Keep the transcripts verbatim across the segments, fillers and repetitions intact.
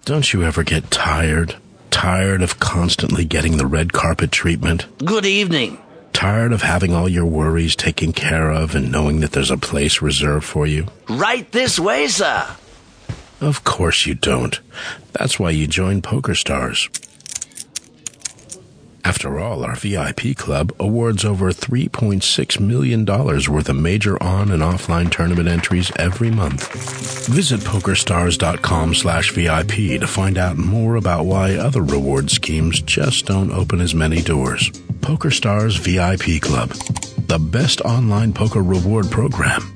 Don't you ever get tired? Tired of constantly getting the red carpet treatment? Good evening. Tired of having all your worries taken care of and knowing that there's a place reserved for you? Right this way, sir. Of course you don't. That's why you joined PokerStars. After all, our V I P club awards over three point six million dollars worth of major on- and offline tournament entries every month. Visit PokerStars.com slash VIP to find out more about why other reward schemes just don't open as many doors. PokerStars V I P Club, the best online poker reward program.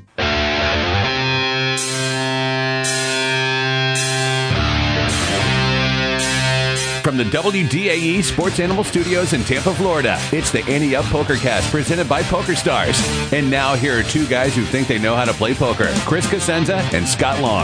From the W D A E Sports Animal Studios in Tampa, Florida, it's the Ante Up PokerCast presented by PokerStars. And now here are two guys who think they know how to play poker, Chris Cosenza and Scott Long.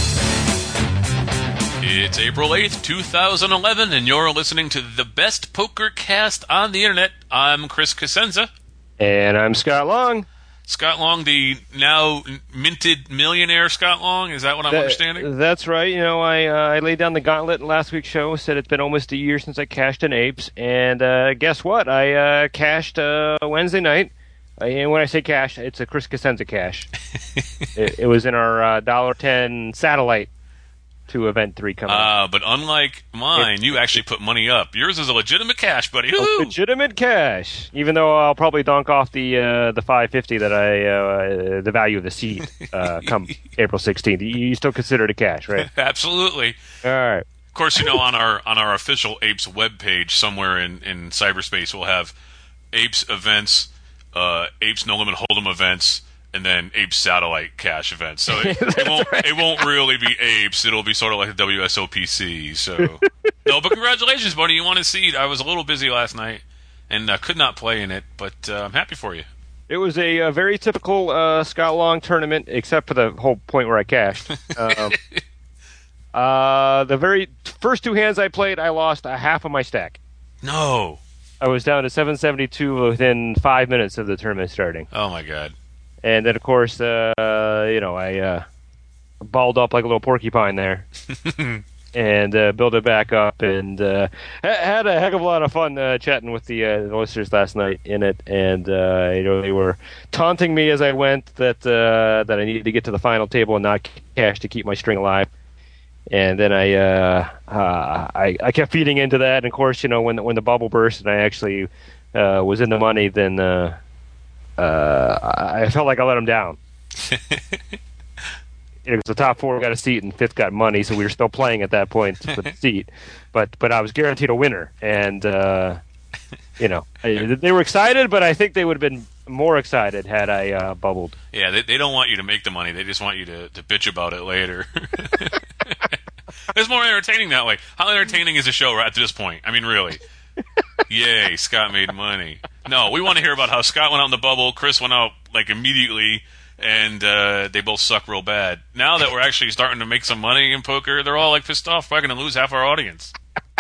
It's April eighth, twenty eleven, and you're listening to the best poker cast on the internet. I'm Chris Cosenza. And I'm Scott Long. Scott Long, the now minted millionaire Scott Long. Is that what I'm that, understanding? That's right. You know, I uh, I laid down the gauntlet in last week's show, said it's been almost a year since I cashed in apes, and uh, guess what? I uh, cashed uh, Wednesday night. Uh, and when I say cash, it's a Chris Cosenza cash. it, it was in our uh, one dollar ten satellite to Event three coming Ah, uh, up. but unlike mine, it, you actually put money up. Yours is a legitimate cash, buddy. Woo-hoo! Legitimate cash. Even though I'll probably donk off the uh, the five fifty that I uh, the value of the seat uh, come April sixteenth. You still consider it a cash, right? Absolutely. All right. Of course, you know, on our on our official Apes webpage somewhere in, in cyberspace, we'll have Apes events, uh, Apes No Limit Hold'em events, and then Apes Satellite Cash events. So it, it won't right. it won't really be Apes. It'll be sort of like the W S O P C. So no, but congratulations, buddy. You won a seat. I was a little busy last night and uh, could not play in it, but uh, I'm happy for you. It was a, a very typical uh, Scott Long tournament, except for the whole point where I cashed. Um, uh, the very first two hands I played, I lost a half of my stack. No. I was down to seven seventy-two within five minutes of the tournament starting. Oh, my God. And then, of course, uh, you know, I uh, balled up like a little porcupine there and uh, built it back up, and uh, had a heck of a lot of fun uh, chatting with the, uh, the listeners last night in it. And uh, you know, they were taunting me as I went that uh, that I needed to get to the final table and not cash to keep my string alive. And then I, uh, uh, I I kept feeding into that. And of course, you know, when when the bubble burst and I actually uh, was in the money, then. Uh, Uh, I felt like I let him down. It was the top four got a seat and fifth got money, so we were still playing at that point for the seat. But but I was guaranteed a winner, and uh, you know I, they were excited, but I think they would have been more excited had I uh, bubbled. Yeah, they, they don't want you to make the money; they just want you to, to bitch about it later. It's more entertaining that way. How entertaining is the show right at this point? I mean, really. Yay, Scott made money. No, we want to hear about how Scott went out in the bubble, Chris went out like immediately, and uh, they both suck real bad. Now that we're actually starting to make some money in poker, they're all like pissed off. We're going to lose half our audience.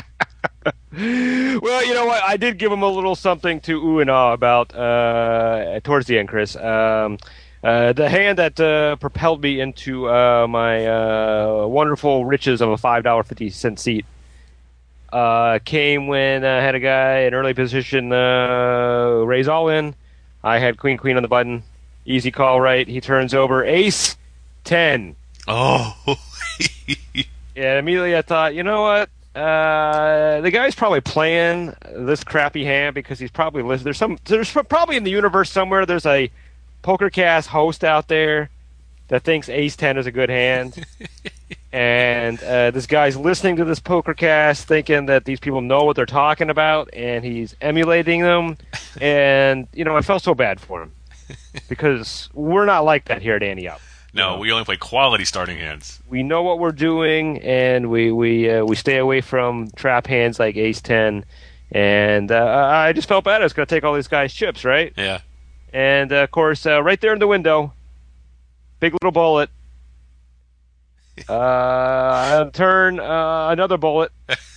Well, you know what? I did give them a little something to ooh and ah about uh, towards the end, Chris. Um, uh, the hand that uh, propelled me into uh, my uh, wonderful riches of a five dollars and fifty cents seat Uh, came when I had a guy in early position uh, raise all in. I had queen queen on the button. Easy call right. He turns over ace ten. Oh. Yeah, immediately I thought, you know what? Uh, the guy's probably playing this crappy hand because he's probably listening. There's some. There's probably in the universe somewhere. There's a PokerCast host out there that thinks ace ten is a good hand. And uh, this guy's listening to this PokerCast thinking that these people know what they're talking about, and he's emulating them. And, you know, I felt so bad for him because we're not like that here at Ante Up. No, you know? We only play quality starting hands. We know what we're doing, and we we uh, we stay away from trap hands like ace ten. And uh, I just felt bad. I was going to take all these guys' chips, right? Yeah. And, uh, of course, uh, right there in the window, big little bullet. Uh, turn uh, another bullet,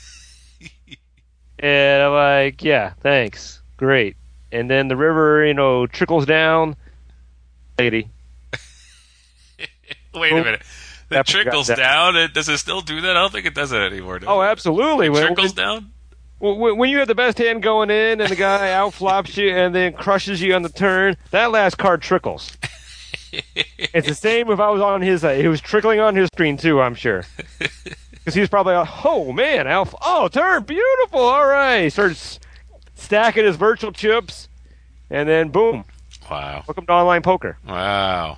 and I'm like, yeah, thanks, great. And then the river, you know, trickles down. Lady. Wait a minute. It trickles down. It, does it still do that? I don't think it does that anymore. Does oh, it? absolutely. It when, trickles when, down? When, when you have the best hand going in and the guy outflops you and then crushes you on the turn, that last card trickles. It's the same if I was on his side. It was trickling on his screen, too, I'm sure. Because he was probably like, oh, man, Alpha. Oh, turn, beautiful. All right. He starts stacking his virtual chips, and then boom. Wow. Welcome to online poker. Wow.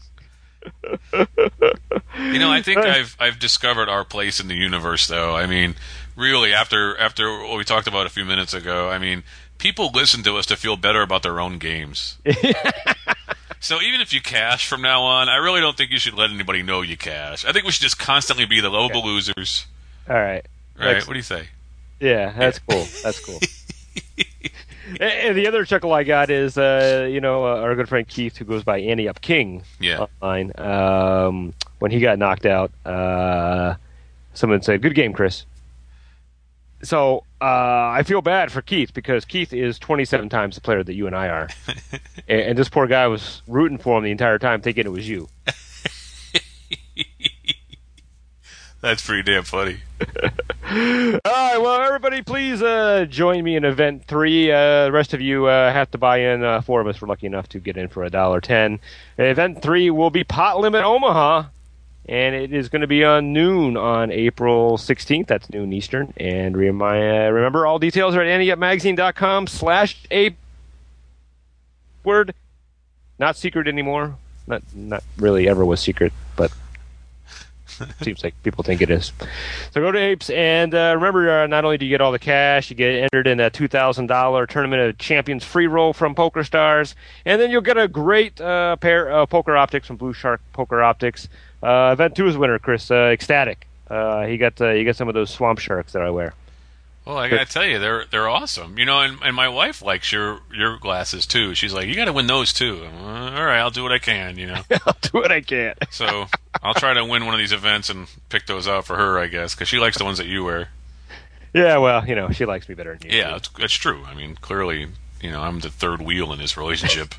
You know, I think I've I've discovered our place in the universe, though. I mean, really, after after what we talked about a few minutes ago, I mean, people listen to us to feel better about their own games. So even if you cash from now on, I really don't think you should let anybody know you cash. I think we should just constantly be the lovable okay. losers. All right. Right? Next. What do you say? Yeah, that's cool. That's cool. And the other chuckle I got is, uh, you know, uh, our good friend Keith, who goes by Andy Up King yeah. online, um, when he got knocked out, uh, someone said, good game, Chris. So uh, I feel bad for Keith because Keith is twenty-seven times the player that you and I are. and, and this poor guy was rooting for him the entire time thinking it was you. That's pretty damn funny. All right, well, everybody, please uh, join me in event three. Uh, the rest of you uh, have to buy in. Uh, four of us were lucky enough to get in for a dollar ten. Event three will be Pot Limit Omaha, and it is going to be on noon on April sixteenth. That's noon Eastern. And remi- remember, all details are at anteupmagazine.com slash a word. Not secret anymore. Not not really ever was secret, but seems like people think it is. So go to Apes, and uh, remember, uh, not only do you get all the cash, you get entered in that two thousand dollars Tournament of Champions free roll from PokerStars, and then you'll get a great uh, pair of poker optics from Blue Shark Poker Optics. Uh, event two is winner, Chris, uh, Ecstatic. Uh, he got uh, you got some of those Swamp Sharks that I wear. Well, I gotta tell you, they're they're awesome. You know, and, and my wife likes your your glasses too. She's like, you gotta win those too. Uh, all right, I'll do what I can. You know, I'll do what I can. So I'll try to win one of these events and pick those out for her, I guess, because she likes the ones that you wear. Yeah, well, you know, she likes me better than you. Yeah, that's, that's true. I mean, clearly, you know, I'm the third wheel in this relationship.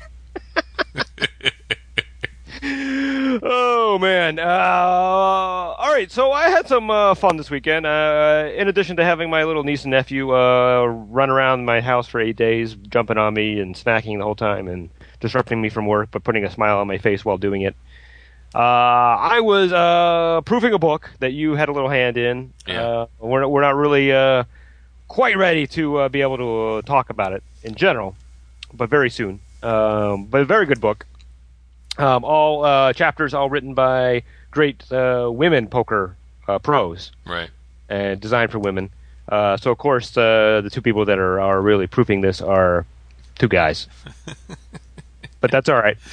Oh, man. Uh, all right, so I had some uh, fun this weekend. Uh, in addition to having my little niece and nephew uh, run around my house for eight days, jumping on me and smacking the whole time and disrupting me from work, but putting a smile on my face while doing it, uh, I was uh, proofing a book that you had a little hand in. Yeah. Uh, we're, we're not really uh, quite ready to uh, be able to uh, talk about it in general, but very soon. Um, but a very good book. Um, all uh, chapters, all written by great uh, women poker uh, pros, right? And designed for women. Uh, so, of course, uh, the two people that are, are really proofing this are two guys, but that's all right.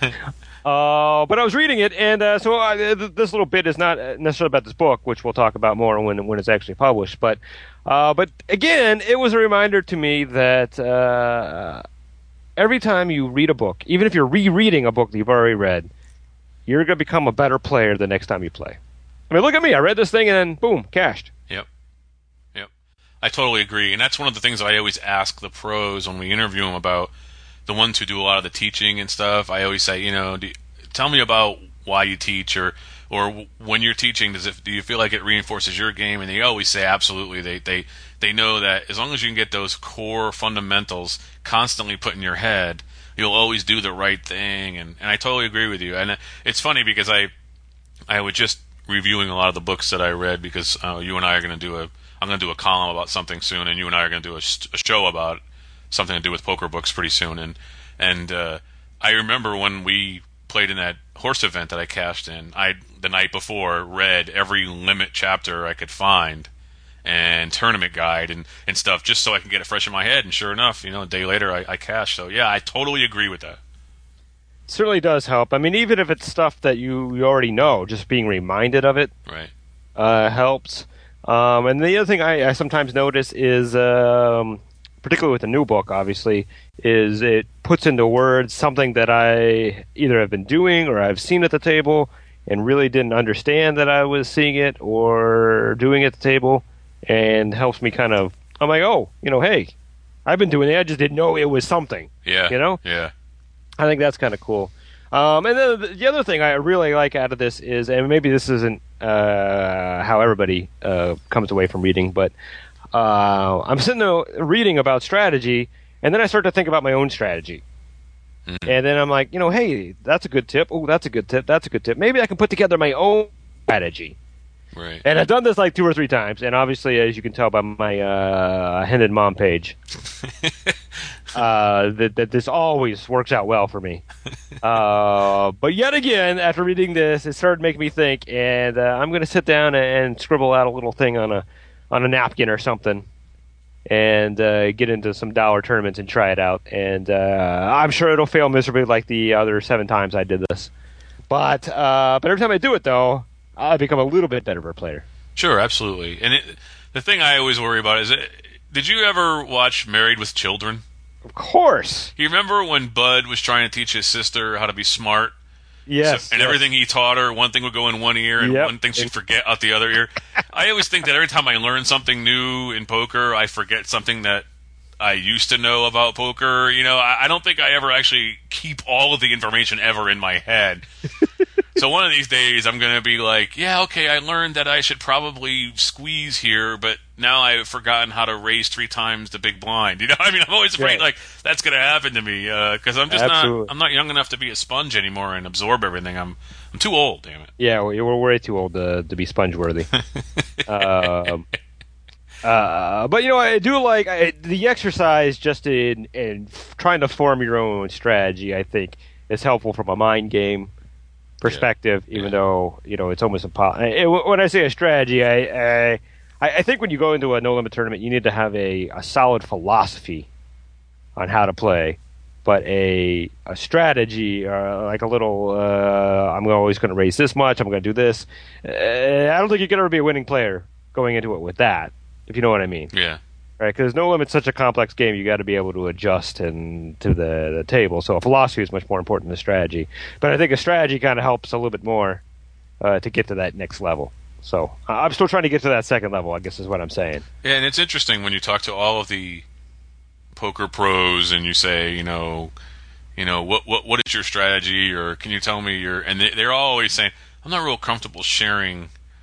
Uh, but I was reading it, and uh, so I, th- this little bit is not necessarily about this book, which we'll talk about more when when it's actually published. But, uh, but again, it was a reminder to me that. Uh, Every time you read a book, even if you're rereading a book that you've already read, you're going to become a better player the next time you play. I mean, look at me. I read this thing and then, boom, cashed. Yep. Yep. I totally agree. And that's one of the things I always ask the pros when we interview them about, the ones who do a lot of the teaching and stuff. I always say, you know, do, tell me about why you teach, or or when you're teaching, does it, do you feel like it reinforces your game? And they always say absolutely. They they they know that as long as you can get those core fundamentals constantly put in your head, you'll always do the right thing. And, and I totally agree with you. And it's funny because I I was just reviewing a lot of the books that I read, because uh, you and I are going to do a I'm going to do a column about something soon, and you and I are going to do a, a show about something to do with poker books pretty soon. And and uh, I remember when we played in that horse event that I cashed in, I the night before read every limit chapter I could find and tournament guide and, and stuff, just so I can get it fresh in my head. And sure enough, you know, a day later I, I cashed. So yeah, I totally agree with that. It certainly does help. I mean, even if it's stuff that you, you already know, just being reminded of it, right, uh, helps. Um, and the other thing I, I sometimes notice is, um, particularly with a new book, obviously, is it puts into words something that I either have been doing or I've seen at the table and really didn't understand that I was seeing it or doing at the table, and helps me kind of, I'm like, oh, you know, hey, I've been doing it. I just didn't know it was something. Yeah. You know? Yeah. I think that's kind of cool. Um, and then the, the other thing I really like out of this is, and maybe this isn't uh, how everybody uh, comes away from reading, but uh, I'm sitting there reading about strategy, and then I start to think about my own strategy. Mm-hmm. And then I'm like, you know, hey, that's a good tip. Oh, that's a good tip. That's a good tip. Maybe I can put together my own strategy. Right. And I've done this like two or three times, and obviously, as you can tell by my uh, Hendon Mom page, uh, that, that this always works out well for me. Uh, but yet again, after reading this, it started making me think, and uh, I'm going to sit down and scribble out a little thing on a on a napkin or something, and uh, get into some dollar tournaments and try it out. And uh, I'm sure it'll fail miserably like the other seven times I did this. But uh, but every time I do it, though, I become a little bit better of a player. Sure, absolutely. And it, the thing I always worry about is, it, did you ever watch Married with Children? Of course. You remember when Bud was trying to teach his sister how to be smart? Yes. So, and yes. everything he taught her, one thing would go in one ear and Yep. one thing she'd forget out the other ear. I always think that every time I learn something new in poker, I forget something that I used to know about poker. You know, I, I don't think I ever actually keep all of the information ever in my head. So one of these days, I'm going to be like, yeah, okay, I learned that I should probably squeeze here, but now I've forgotten how to raise three times the big blind. You know, I mean, I'm always afraid Yeah. like that's going to happen to me because uh, I'm just Absolutely. not, I'm not young enough to be a sponge anymore and absorb everything. I'm, I'm too old. Damn it. Yeah, we're, we're way too old to, to be sponge worthy. um, uh, but you know, I do like I, the exercise just in in trying to form your own strategy. I think is helpful from a mind game perspective, yeah. even yeah. though you know it's almost impossible. When I say a strategy, I, I I think when you go into a no limit tournament, you need to have a, a solid philosophy on how to play, but a a strategy, uh, like a little, uh, I'm always going to raise this much, I'm going to do this. Uh, I don't think you can ever be a winning player going into it with that, if you know what I mean. Yeah. Right, because no limit's such a complex game. You got to be able to adjust and to the, the table. So a philosophy is much more important than a strategy. But I think a strategy kind of helps a little bit more uh, to get to that next level. So uh, I'm still trying to get to that second level, I guess is what I'm saying. Yeah, and it's interesting when you talk to all of the poker pros and you say, you know, you know, what what what is your strategy, or can you tell me your? And they, they're always saying, I'm not real comfortable sharing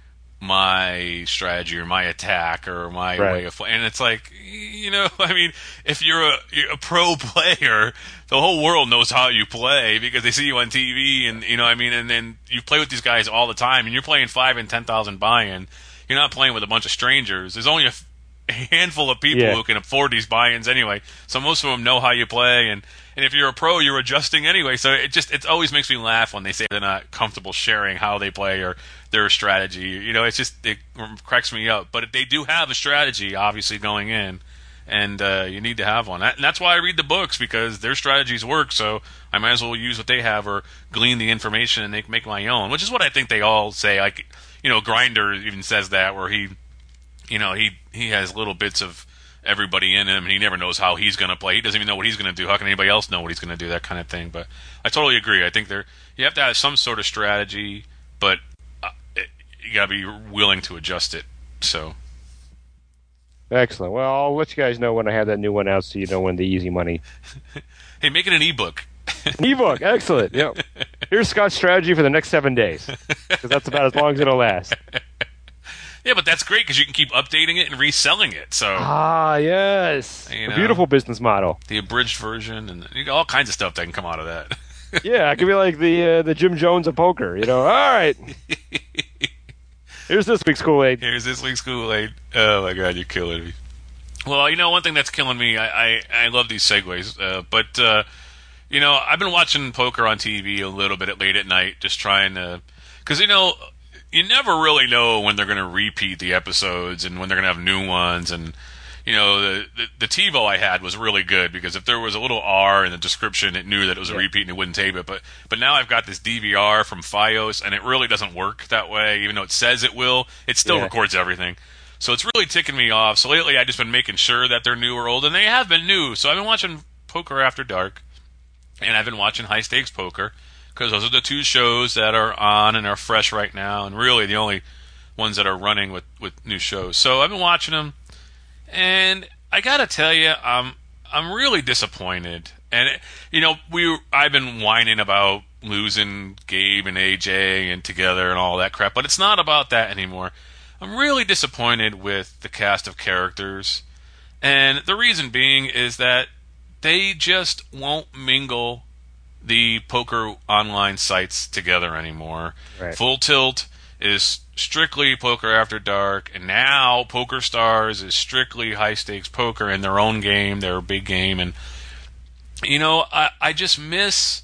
my strategy or my attack or my right. way of playing. And it's like, you know, I mean, if you're a, you're a pro player, the whole world knows how you play because they see you on T V, and you know, I mean, and then you play with these guys all the time, and you're playing five and ten thousand buy-in. You're not playing with a bunch of strangers. There's only a, f- a handful of people yeah. who can afford these buy-ins anyway. So most of them know how you play, and and if you're a pro, you're adjusting anyway. So it just it always makes me laugh when they say they're not comfortable sharing how they play or their strategy. You know, it's just it cracks me up. But they do have a strategy, obviously, going in, and uh, you need to have one. And that's why I read the books, because their strategies work. So I might as well use what they have or glean the information and make make my own, which is what I think they all say. Like, you know, Grinder even says that, where he, you know, he he has little bits of everybody in him, and he never knows how he's going to play. He doesn't even know what he's going to do. How can anybody else know what he's going to do? That kind of thing. But I totally agree. I think there you have to have some sort of strategy, but uh, it, you got to be willing to adjust it. So excellent. Well, I'll let you guys know when I have that new one out, so you know when the easy money. Hey, make it an ebook. An ebook, excellent. Yep. Here's Scott's strategy for the next seven days, because that's about as long as it'll last. Yeah, but that's great because you can keep updating it and reselling it. So ah, yes, you a know, beautiful business model. The abridged version and you got all kinds of stuff that can come out of that. Yeah, it could be like the uh, the Jim Jones of poker. You know, all right. Here's this week's Kool-Aid. Here's this week's Kool-Aid. Oh my God, you're killing me. Well, you know, one thing that's killing me, I I, I love these segues, uh, but uh, you know, I've been watching poker on T V a little bit at late at night, just trying to, because you know. You never really know when they're going to repeat the episodes and when they're going to have new ones. And, you know, the, the the TiVo I had was really good because if there was a little R in the description, it knew that it was a yeah. repeat and it wouldn't tape it. But but now I've got this D V R from Fios, and it really doesn't work that way. Even though it says it will, it still yeah. records everything. So it's really ticking me off. So lately I've just been making sure that they're new or old, and they have been new. So I've been watching Poker After Dark, and I've been watching High Stakes Poker, because those are the two shows that are on and are fresh right now, and really the only ones that are running with, with new shows. So I've been watching them, and I gotta tell you, I'm I'm really disappointed. And it, you know, we I've been whining about losing Gabe and A J and together and all that crap, but it's not about that anymore. I'm really disappointed with the cast of characters, and the reason being is that they just won't mingle the poker online sites together anymore. Right. Full Tilt is strictly Poker After Dark, and now Poker Stars is strictly high stakes poker in their own game, their big game. And you know, I, I just miss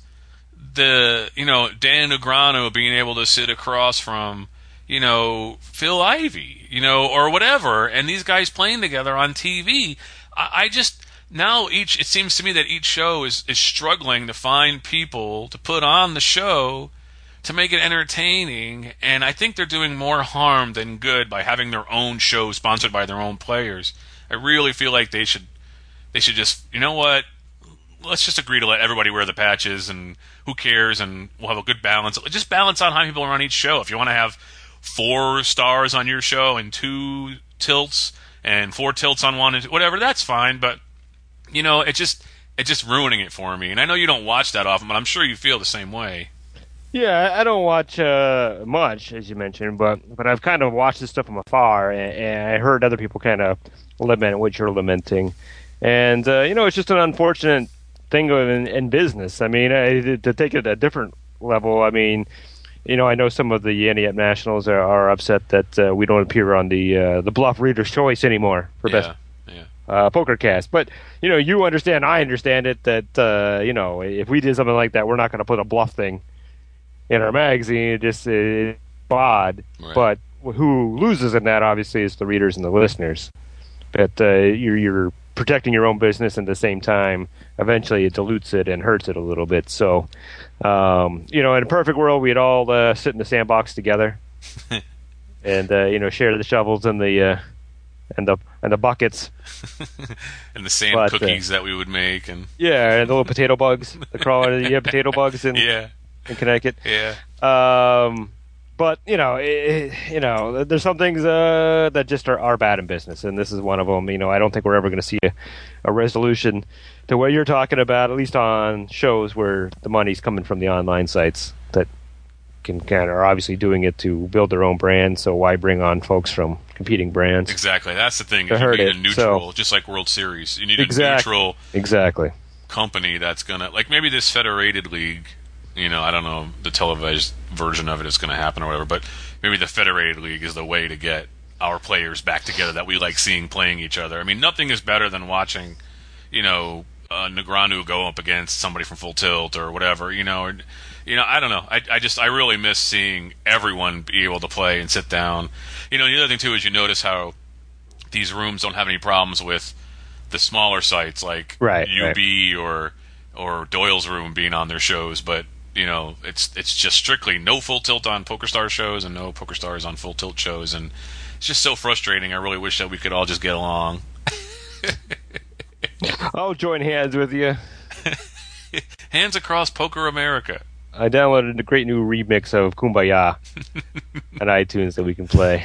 the you know Dan Negreanu being able to sit across from you know Phil Ivey, you know, or whatever, and these guys playing together on T V. I, I just now each it seems to me that each show is is struggling to find people to put on the show to make it entertaining, and I think they're doing more harm than good by having their own show sponsored by their own players. I really feel like they should they should just, you know what, let's just agree to let everybody wear the patches, and who cares, and we'll have a good balance. Just balance out how many people are on each show. If you want to have four stars on your show and two tilts and four tilts on one, and whatever, that's fine, but you know, it just it's just ruining it for me. And I know you don't watch that often, but I'm sure you feel the same way. Yeah, I don't watch uh, much, as you mentioned, but but I've kind of watched this stuff from afar, and, and I heard other people kind of lament what you're lamenting. And, uh, you know, it's just an unfortunate thing in, in business. I mean, I, to take it at a different level, I mean, you know, I know some of the Ante Up Nationals are, are upset that uh, we don't appear on the uh, the Bluff Reader's Choice anymore for yeah, Best yeah. Uh, PokerCast. But, you know, you understand, I understand it, that, uh, you know, if we did something like that, we're not going to put a bluff thing in our magazine. It just it's odd. Right. But who loses in that, obviously, is the readers and the listeners. But uh, you're, you're protecting your own business, and at the same time, eventually it dilutes it and hurts it a little bit. So, um, you know, in a perfect world, we'd all uh, sit in the sandbox together and, uh, you know, share the shovels and the uh, and the and the buckets. And the sand But, cookies uh, that we would make. and Yeah, and the little potato bugs. The crawl, you have potato bugs in, Yeah, in Connecticut. yeah. Um, but you know, it, you know, there's some things uh, that just are, are bad in business, and this is one of them. You know, I don't think we're ever going to see a, a resolution to what you're talking about, at least on shows where the money's coming from the online sites that can kind of are obviously doing it to build their own brand. So why bring on folks from competing brands? Exactly. That's the thing. To Is you hurt need it, a neutral, so- just like World Series. You need Exact- a neutral Exactly. company that's gonna, like maybe this federated league. You know, I don't know the televised version of it is going to happen or whatever, but maybe the federated league is the way to get our players back together that we like seeing playing each other. I mean, nothing is better than watching, you know, uh, Negreanu go up against somebody from Full Tilt or whatever. You know, or, you know, I don't know. I, I just I really miss seeing everyone be able to play and sit down. You know, the other thing too is you notice how these rooms don't have any problems with the smaller sites like Right, U B right. or or Doyle's Room being on their shows, but you know, it's it's just strictly no Full Tilt on PokerStars shows and no PokerStars on Full Tilt shows, and it's just so frustrating. I really wish that we could all just get along. I'll join hands with you. Hands across Poker America. I downloaded a great new remix of Kumbaya on iTunes that we can play.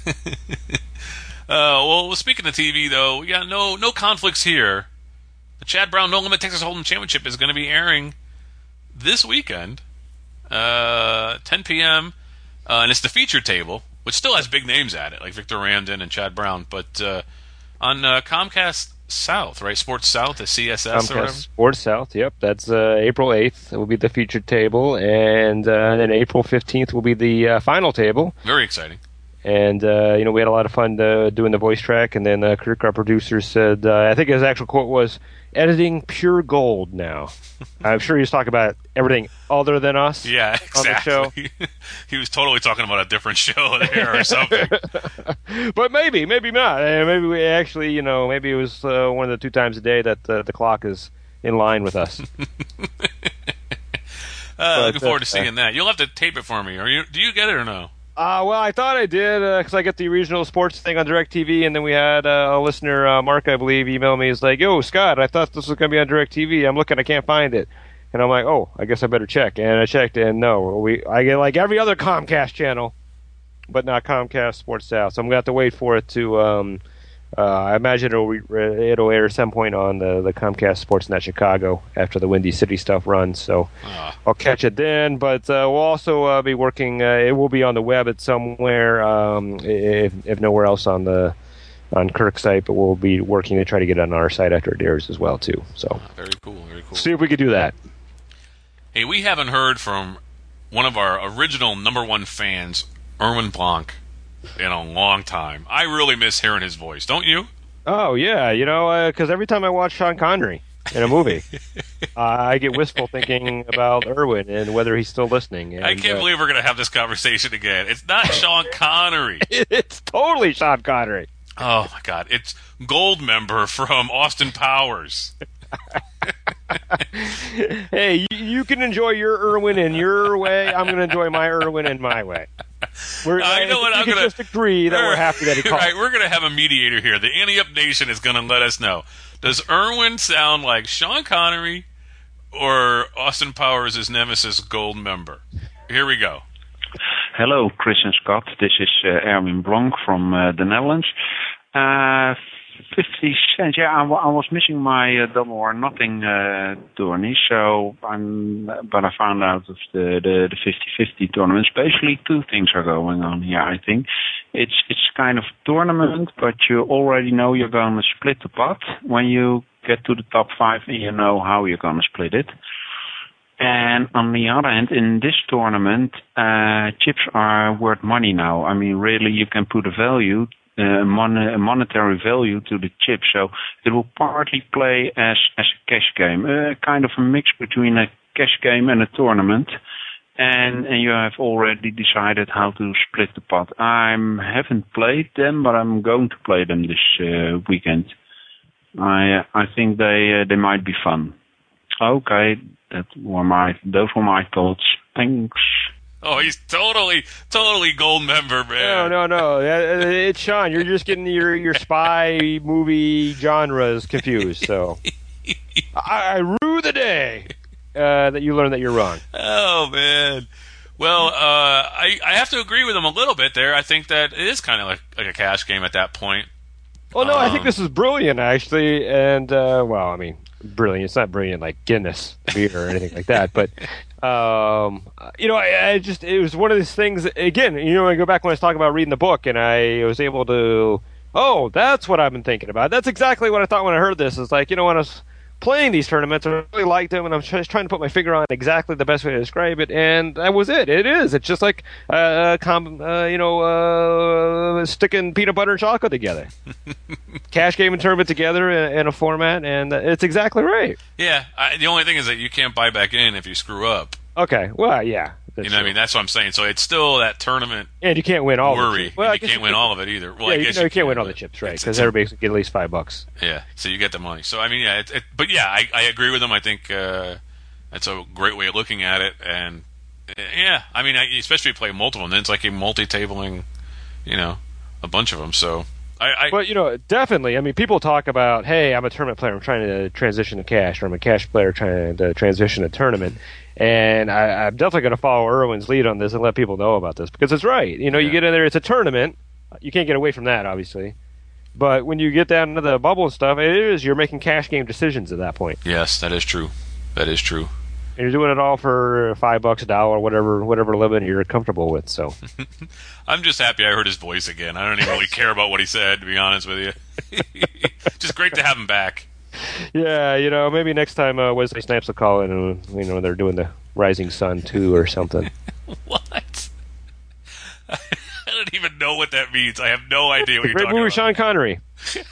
Uh, well, speaking of T V, though, we got no no conflicts here. The Chad Brown No Limit Texas Hold'em Championship is going to be airing this weekend, uh, ten p.m., uh, and it's the featured table, which still has big names at it, like Victor Ramden and Chad Brown, but uh, on uh, Comcast South, right? Sports South, the C S S Comcast or whatever? Sports South, yep. That's uh, April eighth. It will be the featured table, and uh, then April fifteenth will be the uh, final table. Very exciting. And, uh, you know, we had a lot of fun uh, doing the voice track, and then uh, Kirk, our producer, said, uh, I think his actual quote was, editing pure gold now. I'm sure he was talking about everything other than us Yeah, on the show. exactly. He was totally talking about a different show there or something. But maybe, maybe not. Uh, maybe we actually, you know, maybe it was uh, one of the two times a day that uh, the clock is in line with us. Uh, looking But, forward to uh, seeing that. You'll have to tape it for me. Or you, do you get it or no? Uh, well, I thought I did, because uh, I get the regional sports thing on DirecTV, and then we had uh, a listener, uh, Mark, I believe, email me. He's like, yo, Scott, I thought this was going to be on DirecTV. I'm looking, I can't find it. And I'm like, oh, I guess I better check. And I checked, and no, we I get like every other Comcast channel, but not Comcast Sports South. So I'm going to have to wait for it to um, Uh, I imagine it'll re- it'll air at some point on the, the Comcast Sportsnet Chicago after the Windy City stuff runs. So uh. I'll catch it then. But uh, we'll also uh, be working. Uh, it will be on the web at somewhere, um, if if nowhere else on the on Kirk's site. But we'll be working to try to get it on our site after it airs as well too. So uh, very cool, very cool. See if we could do that. Hey, we haven't heard from one of our original number one fans, Erwin Blanc, in a long time. I really miss hearing his voice, don't you? Oh, yeah. You know, because uh, every time I watch Sean Connery in a movie, uh, I get wistful thinking about Erwin and whether he's still listening. And, I can't uh, believe we're going to have this conversation again. It's not Sean Connery. It's totally Sean Connery. Oh, my God. It's Goldmember from Austin Powers. Hey, you, you can enjoy your Erwin in your way. I'm going to enjoy my Erwin in my way. We're, I know what I'm going to just agree that we're happy that he called. Right, we're going to have a mediator here. The Ante Up Nation is going to let us know. Does Erwin sound like Sean Connery or Austin Powers' nemesis Goldmember? Here we go. Hello, Chris and Scott. This is uh, Erwin Blanc from uh, the Netherlands. Uh, fifty cents. Yeah, I, w- I was missing my uh, double or nothing uh, tourney, so I'm. But I found out of the the, the fifty-fifty tournament. Basically, two things are going on here. I think it's it's kind of tournament, but you already know you're going to split the pot when you get to the top five, and you know how you're going to split it. And on the other hand, in this tournament, uh, chips are worth money now. I mean, really, you can put a value. Uh, mon- a monetary value to the chip, so it will partly play as as a cash game, uh, kind of a mix between a cash game and a tournament. And, and you have already decided how to split the pot. I haven't played them, but I'm going to play them this uh, weekend. I uh, I think they uh, they might be fun. Okay, that were my those were my thoughts. Thanks. Oh, he's totally, totally Goldmember, man. No, no, no. It's Sean. You're just getting your, your spy movie genres confused. So I, I rue the day uh, that you learn that you're wrong. Oh, man. Well, uh, I, I have to agree with him a little bit there. I think that it is kind of like, like a cash game at that point. Well, no, um, I think this is brilliant, actually. And, uh, well, I mean, brilliant. It's not brilliant like Guinness beer or anything like that, but um, you know, I, I just it was one of these things. Again, you know, I go back when I was talking about reading the book, and I was able to. Oh, that's what I've been thinking about. That's exactly what I thought when I heard this. It's like, you know, when I was playing these tournaments, I really liked them, and I'm just trying to put my finger on exactly the best way to describe it, and that was it. It is. It's just like, uh, com- uh, you know, uh, sticking peanut butter and chocolate together. Cash game and tournament together in, in a format, and it's exactly right. Yeah. I, the only thing is that you can't buy back in if you screw up. Okay. Well, yeah. You know what I mean? That's what I'm saying. So it's still that tournament and you can't win all worry. Of the well, you can't win all of it either. Well, yeah, I guess you, know, you, you can't can, win all the chips, right? Because a, everybody get at least five bucks. Yeah, so you get the money. So I mean, yeah, it, it, but yeah, I, I agree with them. I think uh, that's a great way of looking at it, and uh, yeah, I mean, I, especially if you play multiple, and then it's like a multi-tabling, you know, a bunch of them. So. I, I, but, you know, definitely. I mean, people talk about, hey, I'm a tournament player. I'm trying to transition to cash, or I'm a cash player trying to transition to tournament. And I, I'm definitely going to follow Erwin's lead on this and let people know about this because it's right. You know, yeah. You get in there, it's a tournament. You can't get away from that, obviously. But when you get down to the bubble and stuff, it is you're making cash game decisions at that point. Yes, that is true. That is true. And you're doing it all for five bucks a dollar, whatever, whatever limit you're comfortable with. So, I'm just happy I heard his voice again. I don't even really care about what he said, to be honest with you. Just great to have him back. Yeah, you know, maybe next time uh, Wesley Snipes will call in, and you know they're doing the Rising Sun two or something. What? I don't even know what that means. I have no idea what the you're great talking movie about. Sean Connery.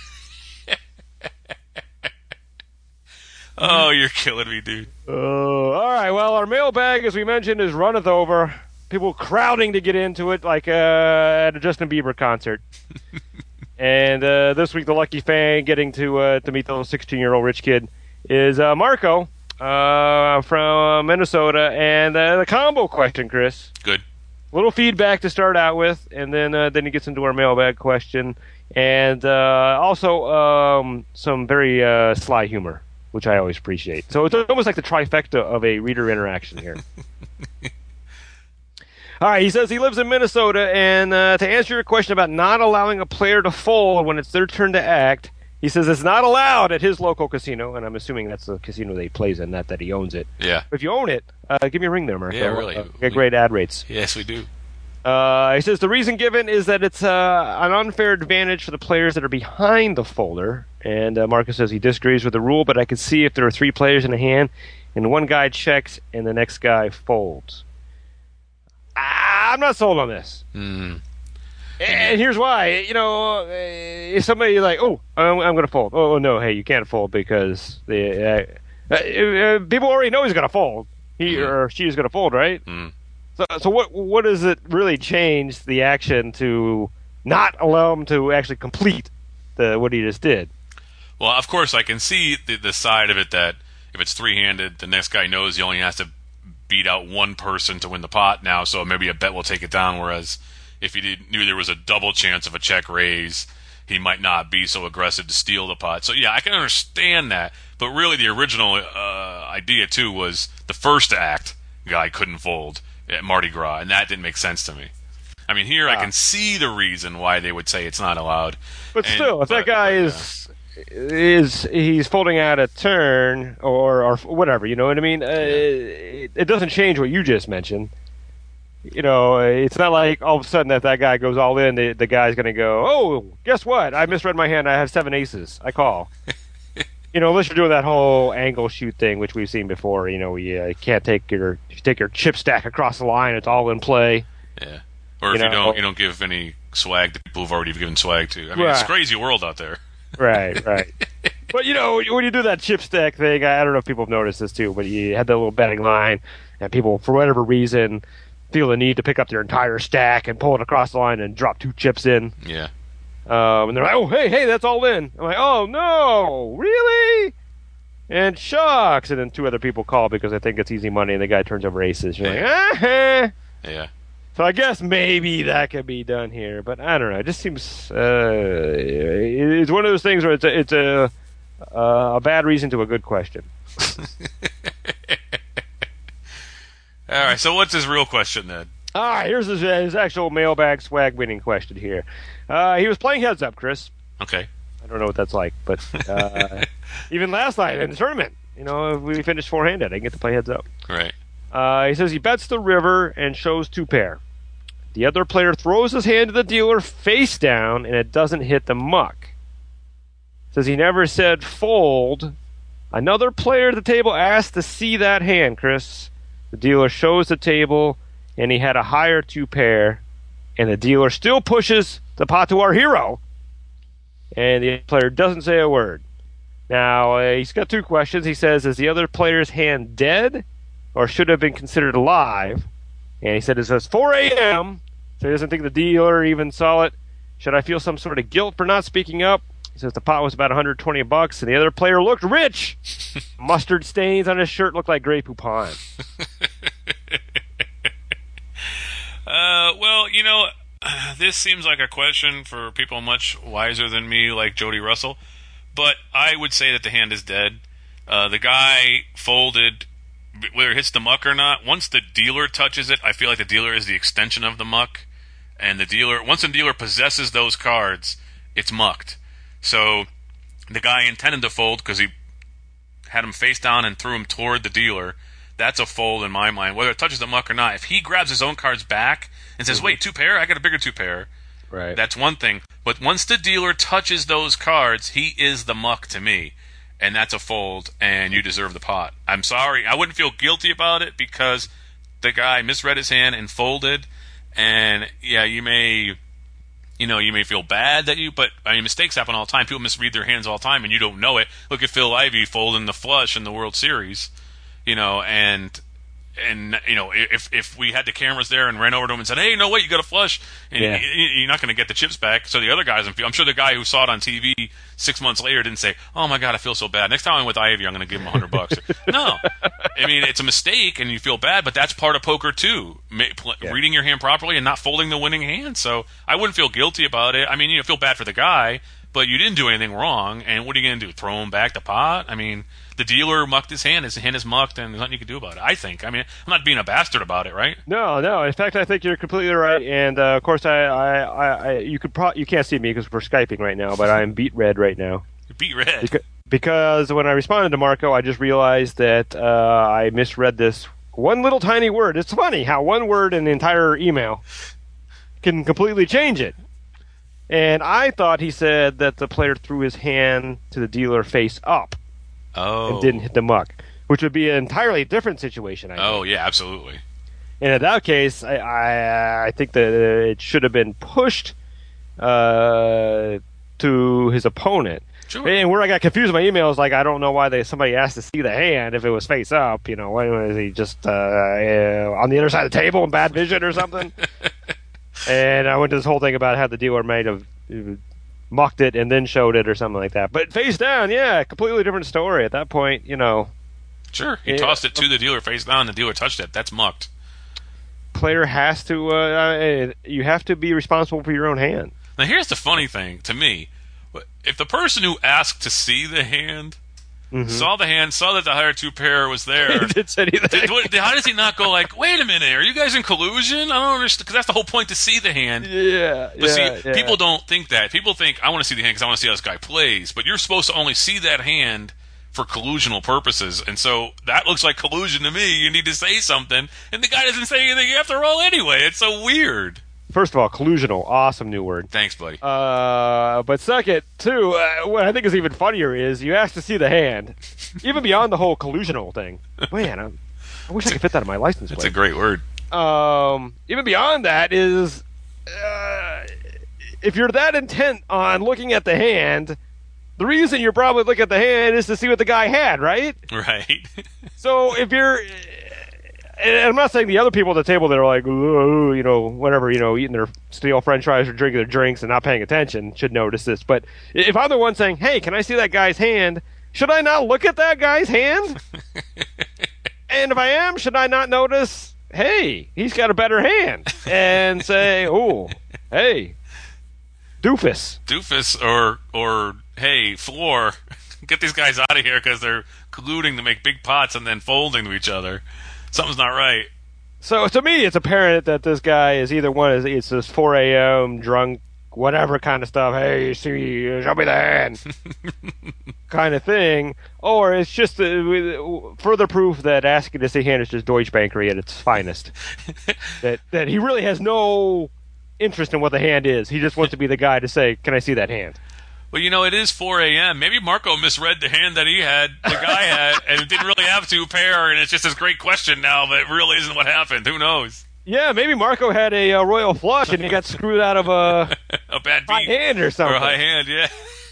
Oh, you're killing me, dude. Uh, all right, well, our mailbag, as we mentioned, is runneth over. People crowding to get into it, like uh, at a Justin Bieber concert. And uh, this week, the lucky fan getting to uh, to meet the sixteen-year-old rich kid is uh, Marco uh, from Minnesota. And uh, the combo question, Chris. Good. A little feedback to start out with, and then uh, then he gets into our mailbag question. And uh, also um, some very uh, sly humor, which I always appreciate. So it's almost like the trifecta of a reader interaction here. All right, he says he lives in Minnesota, and uh, to answer your question about not allowing a player to fold when it's their turn to act, he says it's not allowed at his local casino, and I'm assuming that's the casino that he plays in, not that he owns it. Yeah. If you own it, uh, give me a ring there, Mark. Yeah, really. Uh, get great ad rates. Yes, we do. Uh, he says the reason given is that it's uh, an unfair advantage for the players that are behind the folder. And uh, Marcus says he disagrees with the rule, but I could see if there are three players in a hand, and one guy checks and the next guy folds. I'm not sold on this. Mm. And here's why. You know, if somebody like, oh, I'm, I'm going to fold. Oh, no, hey, you can't fold because the uh, uh, people already know he's going to fold. He mm. or she is going to fold, right? Mm. So, so what what does it really change the action to not allow him to actually complete the what he just did? Well, of course, I can see the, the side of it that if it's three-handed, the next guy knows he only has to beat out one person to win the pot now, so maybe a bet will take it down, whereas if he did, knew there was a double chance of a check raise, he might not be so aggressive to steal the pot. So, yeah, I can understand that, but really the original uh, idea, too, was the first act guy couldn't fold at Mardi Gras, and that didn't make sense to me. I mean, here ah. I can see the reason why they would say it's not allowed. But and, still, if but, that guy but, is... is he's folding out a turn or or whatever, you know what I mean? Uh, it, it doesn't change what you just mentioned. You know, it's not like all of a sudden that that guy goes all in, the, the guy's going to go, oh, guess what? I misread my hand. I have seven aces. I call. You know, unless you're doing that whole angle shoot thing, which we've seen before. You know, you uh, can't take your you take your chip stack across the line. It's all in play. Yeah. Or if you, know, you don't you don't give any swag to people who've already given swag to. I mean, right. It's a crazy world out there. Right, right. But, you know, when you do that chip stack thing, I don't know if people have noticed this too, but you had that little betting line, and people, for whatever reason, feel the need to pick up their entire stack and pull it across the line and drop two chips in. Yeah. Um, and they're like, oh, hey, hey, that's all in. I'm like, oh, no, really? And shucks. And then two other people call because they think it's easy money, and the guy turns over aces. You're yeah. like, ah. Yeah. So I guess maybe that could be done here, but I don't know. It just seems uh, it's one of those things where it's a, it's a uh, a bad reason to a good question. All right. So what's his real question then? All right. Here's his, his actual mailbag swag winning question here. Uh, he was playing heads up, Chris. Okay. I don't know what that's like, but uh, even last night in the tournament, you know, we finished four-handed. I didn't get to play heads up. Right. Uh, he says he bets the river and shows two pair. The other player throws his hand to the dealer face down, and it doesn't hit the muck. Says he never said fold. Another player at the table asked to see that hand, Chris. The dealer shows the table, and he had a higher two pair, and the dealer still pushes the pot to our hero, and the player doesn't say a word. Now, uh, he's got two questions. He says, is the other player's hand dead, or should have been considered alive? And he said it says four a.m., so he doesn't think the dealer even saw it. Should I feel some sort of guilt for not speaking up? He says the pot was about one hundred twenty bucks, and the other player looked rich. Mustard stains on his shirt looked like Grey Poupon. uh, well, you know, this seems like a question for people much wiser than me, like Jody Russell. But I would say that the hand is dead. Uh, the guy folded, whether it hits the muck or not. Once the dealer touches it, I feel like the dealer is the extension of the muck. And the dealer, once the dealer possesses those cards, it's mucked. So the guy intended to fold because he had him face down and threw him toward the dealer. That's a fold in my mind, whether it touches the muck or not. If he grabs his own cards back and says, mm-hmm. wait, two pair? I got a bigger two pair. Right. That's one thing. But once the dealer touches those cards, he is the muck to me. And that's a fold, and you deserve the pot. I'm sorry. I wouldn't feel guilty about it because the guy misread his hand and folded. And, yeah, you may, you know, you may feel bad that you, but, I mean, mistakes happen all the time. People misread their hands all the time, and you don't know it. Look at Phil Ivey folding the flush in the World Series, you know, and... And, you know, if if we had the cameras there and ran over to him and said, hey, no, wait, you got a flush, and yeah. you're not going to get the chips back. So the other guys, I'm sure the guy who saw it on T V six months later didn't say, oh, my God, I feel so bad. Next time I'm with Ivy, I'm going to give him a hundred bucks. No. I mean, it's a mistake, and you feel bad, but that's part of poker, too, yeah. reading your hand properly and not folding the winning hand. So I wouldn't feel guilty about it. I mean, you know, feel bad for the guy, but you didn't do anything wrong. And what are you going to do? Throw him back the pot? I mean, the dealer mucked his hand. His hand is mucked, and there's nothing you can do about it. I think. I mean, I'm not being a bastard about it, right? No, no. In fact, I think you're completely right. And uh, of course, I, I, I, I you could pro- you can't see me because we're Skyping right now, but I'm beat red right now. Beat red. Because, because when I responded to Marco, I just realized that uh, I misread this one little tiny word. It's funny how one word in the entire email can completely change it. And I thought he said that the player threw his hand to the dealer face up oh. and didn't hit the muck, which would be an entirely different situation. I oh, think. yeah, absolutely. And in that case, I, I, I think that it should have been pushed uh, to his opponent. Sure. And where I got confused in my email is like, I don't know why they somebody asked to see the hand if it was face up. You know, was he just uh, uh, on the other side of the table in bad vision or something? And I went to this whole thing about how the dealer might have mucked it and then showed it or something like that. But face down, yeah, completely different story. At that point, you know. Sure, he it, tossed it to the dealer face down, the dealer touched it. That's mucked. Player has to, uh, you have to be responsible for your own hand. Now, here's the funny thing to me. If the person who asked to see the hand mm-hmm. saw the hand, saw that the higher two pair was there, did say anything. Did, what, how does he not go like, wait a minute, are you guys in collusion? I don't understand, because that's the whole point, to see the hand. Yeah, But yeah, see, yeah. people don't think that. People think, I want to see the hand because I want to see how this guy plays. But you're supposed to only see that hand for collusional purposes. And so that looks like collusion to me. You need to say something. And the guy doesn't say anything after all anyway. It's so weird. First of all, collusional, awesome new word. Thanks, buddy. Uh, but second, too, uh, what I think is even funnier is you asked to see the hand, even beyond the whole collusional thing. Man, I'm, I wish I could fit that in my license plate. It's a great word. Um, even beyond that is, uh, if you're that intent on looking at the hand, the reason you're probably looking at the hand is to see what the guy had, right? Right. So if you're... And I'm not saying the other people at the table that are like, ooh, you know, whatever, you know, eating their stale French fries or drinking their drinks and not paying attention should notice this. But if I'm the one saying, hey, can I see that guy's hand? Should I not look at that guy's hand? And if I am, should I not notice, hey, he's got a better hand? And say, oh, hey, doofus. Doofus or, or hey, floor, get these guys out of here because they're colluding to make big pots and then folding to each other. Something's not right. So to me, it's apparent that this guy is either one is it's this four a.m. drunk, whatever kind of stuff. Hey, see, show me the hand, kind of thing, or it's just uh, further proof that asking to see hand is just Deutsche Bankery at its finest. that that he really has no interest in what the hand is. He just wants to be the guy to say, "Can I see that hand?" Well, you know, it is four a.m. Maybe Marco misread the hand that he had, the guy had, and didn't really have two pair, and it's just this great question now, but it really isn't what happened. Who knows? Yeah, maybe Marco had a uh, royal flush, and he got screwed out of a, a bad high beat. hand or something. Or a high hand, yeah.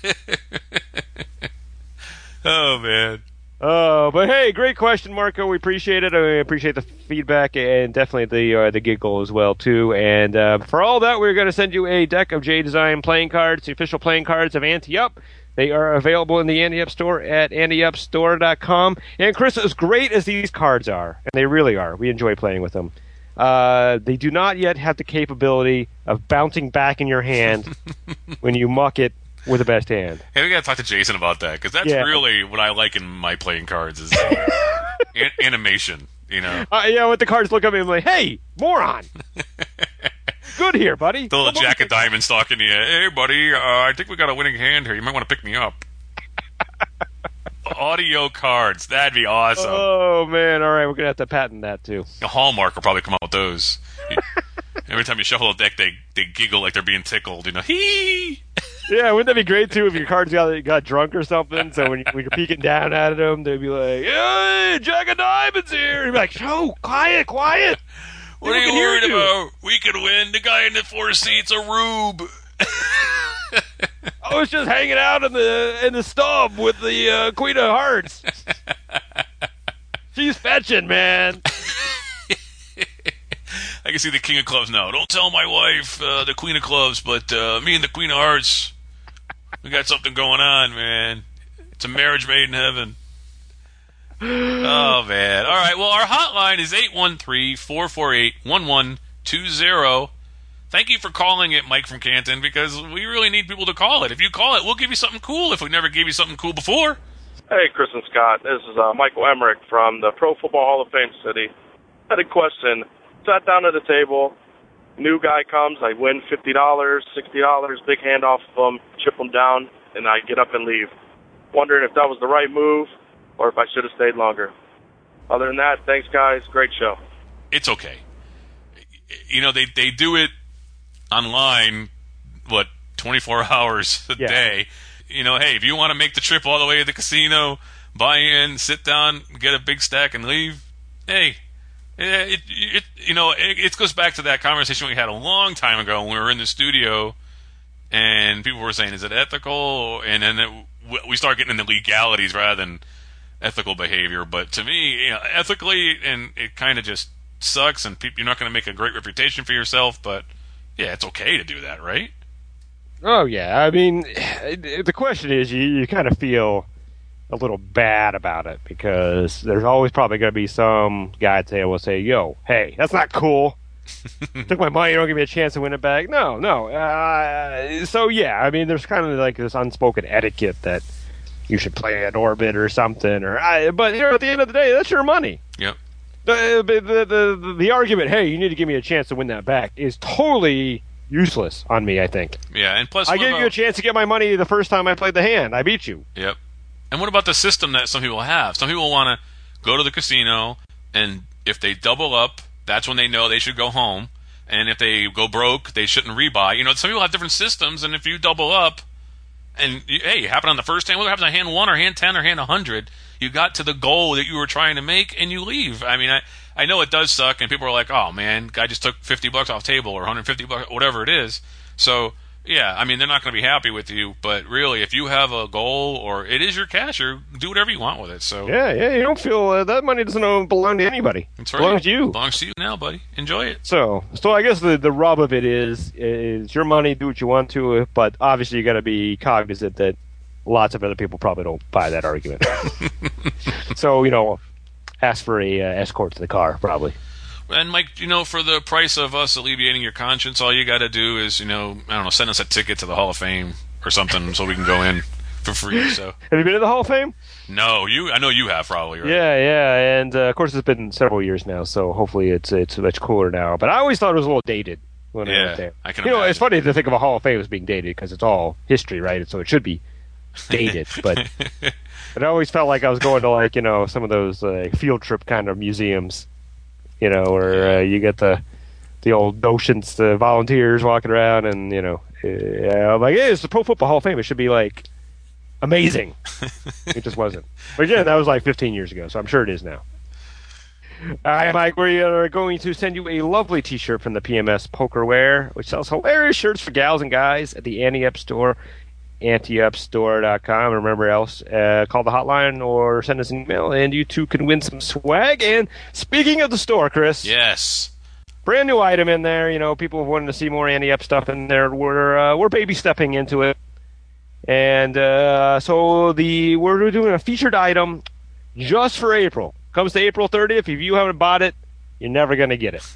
Oh, man. Oh, but hey, great question, Marco. We appreciate it. I appreciate the feedback and definitely the uh, the giggle as well too. And uh, for all that, we're going to send you a deck of J Design playing cards, the official playing cards of Ante Up. They are available in the Ante Up store at ante up store dot com. And Chris, as great as these cards are, and they really are, we enjoy playing with them. Uh, they do not yet have the capability of bouncing back in your hand when you muck it with the best hand. Hey, we got to talk to Jason about that, because that's yeah. really what I like in my playing cards is an- animation, you know? Uh, yeah, when the cards look at me, I'm like, hey, moron! Good here, buddy. The little Jack of Diamonds talking to you. Hey, buddy, uh, I think we got a winning hand here. You might want to pick me up. Audio cards. That'd be awesome. Oh, man. All right, we're going to have to patent that, too. A Hallmark will probably come out with those. Every time you shuffle a deck, they, they giggle like they're being tickled, you know? Hee! Yeah, wouldn't that be great, too, if your cards got, got drunk or something? So when, you, when you're peeking down at them, they'd be like, hey, Jack of Diamonds here! And you'd be like, oh, quiet, quiet! What are you worried you. about? We can win. The guy in the four seats a rube. I was just hanging out in the in the stub with the uh, Queen of Hearts. She's fetching, man. I can see the King of Clubs now. Don't tell my wife, uh, the Queen of Clubs, but uh, me and the Queen of Hearts, we got something going on, man. It's a marriage made in heaven. Oh, man. All right, well, our hotline is eight one three, four four eight, one one two zero. thank you for calling it, Mike from Canton, because we really need people to call it. If you call it, we'll give you something cool if we never gave you something cool before. Hey, Chris and Scott. This is uh, Michael Emmerich from the Pro Football Hall of Fame City. I had a question. Sat down at the table. New guy comes. I win fifty dollars, sixty dollars, big hand off of them, chip them down, and I get up and leave. Wondering if that was the right move or if I should have stayed longer. Other than that, thanks, guys. Great show. It's okay. You know, they, they do it online, what, twenty-four hours a yeah. day. You know, hey, if you want to make the trip all the way to the casino, buy in, sit down, get a big stack, and leave, hey, it, it, it you know, it, it goes back to that conversation we had a long time ago when we were in the studio, and people were saying, is it ethical? And then it, we start getting into legalities rather than ethical behavior. But to me, you know, ethically, and it kind of just sucks, and pe- you're not going to make a great reputation for yourself, but yeah, it's okay to do that, right? Oh, yeah. I mean, the question is, you, you kind of feel a little bad about it because there's always probably going to be some guy at the table will say, yo, hey, that's not cool. Took my money, you don't give me a chance to win it back. No, no. Uh, so, yeah, I mean, there's kind of like this unspoken etiquette that you should play an orbit or something. Or, I, but you know, at the end of the day, that's your money. Yep. The, the, the, the, the argument, hey, you need to give me a chance to win that back, is totally useless on me, I think. Yeah, and plus, I gave about, you a chance to get my money the first time I played the hand. I beat you. Yep. And what about the system that some people have? Some people want to go to the casino, and if they double up, that's when they know they should go home. And if they go broke, they shouldn't rebuy. You know, some people have different systems, and if you double up, and you, hey, it happened on the first hand, what happens on hand one or hand ten or hand one hundred? You got to the goal that you were trying to make, and you leave. I mean, I, I know it does suck, and people are like, oh, man, guy just took fifty bucks off table or one hundred fifty bucks, whatever it is. So, yeah, I mean, they're not going to be happy with you, but really, if you have a goal or it is your cash, or do whatever you want with it. So yeah, yeah, you don't feel uh, that money doesn't belong to anybody. That's right. It belongs to you. It belongs to you now, buddy. Enjoy it. So, so I guess the, the rub of it is is your money, do what you want to it, but obviously you got to be cognizant that lots of other people probably don't buy that argument. So, you know, ask for a uh, escort to the car, probably. And, Mike, you know, for the price of us alleviating your conscience, all you got to do is, you know, I don't know, send us a ticket to the Hall of Fame or something so we can go in for free. So, have you been to the Hall of Fame? No, you. I know you have, probably, right? Yeah, yeah, and uh, of course it's been several years now, so hopefully it's it's much cooler now. But I always thought it was a little dated when yeah, I went there. I can You imagine. know, it's funny to think of a Hall of Fame as being dated because it's all history, right? So it should be dated, but it always felt like I was going to, like, you know, some of those uh, field trip kind of museums, you know, where uh, you get the the old notions, the volunteers walking around, and, you know, uh, I'm like, hey, it's the Pro Football Hall of Fame. It should be, like, amazing. It just wasn't. But again, that was like fifteen years ago, so I'm sure it is now. All right, Mike, we are going to send you a lovely T-shirt from the P M S Pokerware, which sells hilarious shirts for gals and guys at the Ante-Up store, ante up store dot com. Remember else, uh, call the hotline or send us an email, and you too can win some swag. And speaking of the store, Chris, Yes. brand new item in there. You know, people have wanted to see more Ante-Up stuff in there. We're uh, we're baby stepping into it, and uh, so the we're doing a featured item just for April. Comes to April thirtieth. If you haven't bought it, you're never going to get it.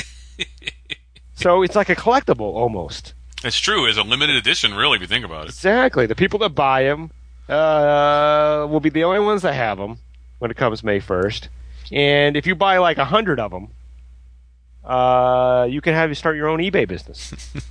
So it's like a collectible almost. It's true. It's a limited edition, really, if you think about it. Exactly. The people that buy them uh, will be the only ones that have them when it comes May first. And if you buy like a hundred of them, uh, you can have you start your own eBay business.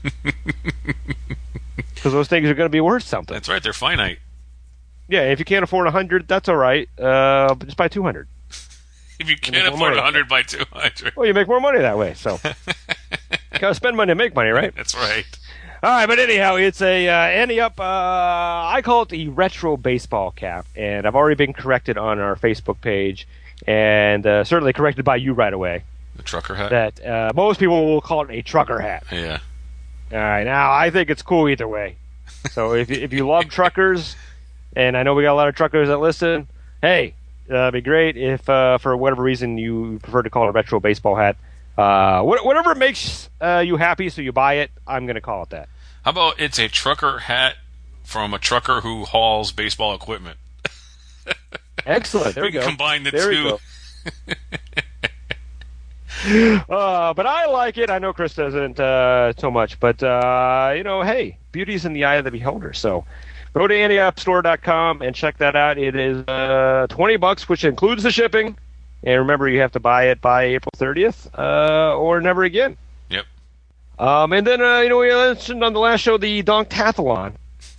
Because those things are going to be worth something. That's right. They're finite. Yeah, if you can't afford a hundred, that's all right. Uh, but just buy two hundred. If you make can't more afford money. one hundred by two hundred. Well, you make more money that way. So, gotta spend money to make money, right? That's right. All right, but anyhow, it's a uh, Ante-Up. Uh, I call it the retro baseball cap, and I've already been corrected on our Facebook page, and uh, certainly corrected by you right away. The trucker hat? That uh, most people will call it a trucker hat. Yeah. All right, now I think it's cool either way. So if you, if you love truckers, and I know we got a lot of truckers that listen, hey, uh, it'd be great if uh, for whatever reason you prefer to call it a retro baseball hat. Uh, whatever makes uh, you happy, so you buy it, I'm going to call it that. How about it's a trucker hat from a trucker who hauls baseball equipment? Excellent. There we we go. can combine the there two. We go. Uh, but I like it. I know Chris doesn't uh, so much. But, uh, you know, hey, beauty's in the eye of the beholder. So go to ante up store dot com and check that out. It is uh, twenty bucks, which includes the shipping. And remember, you have to buy it by April thirtieth uh, or never again. Yep. Um, and then, uh, you know, we mentioned on the last show the Donktathlon.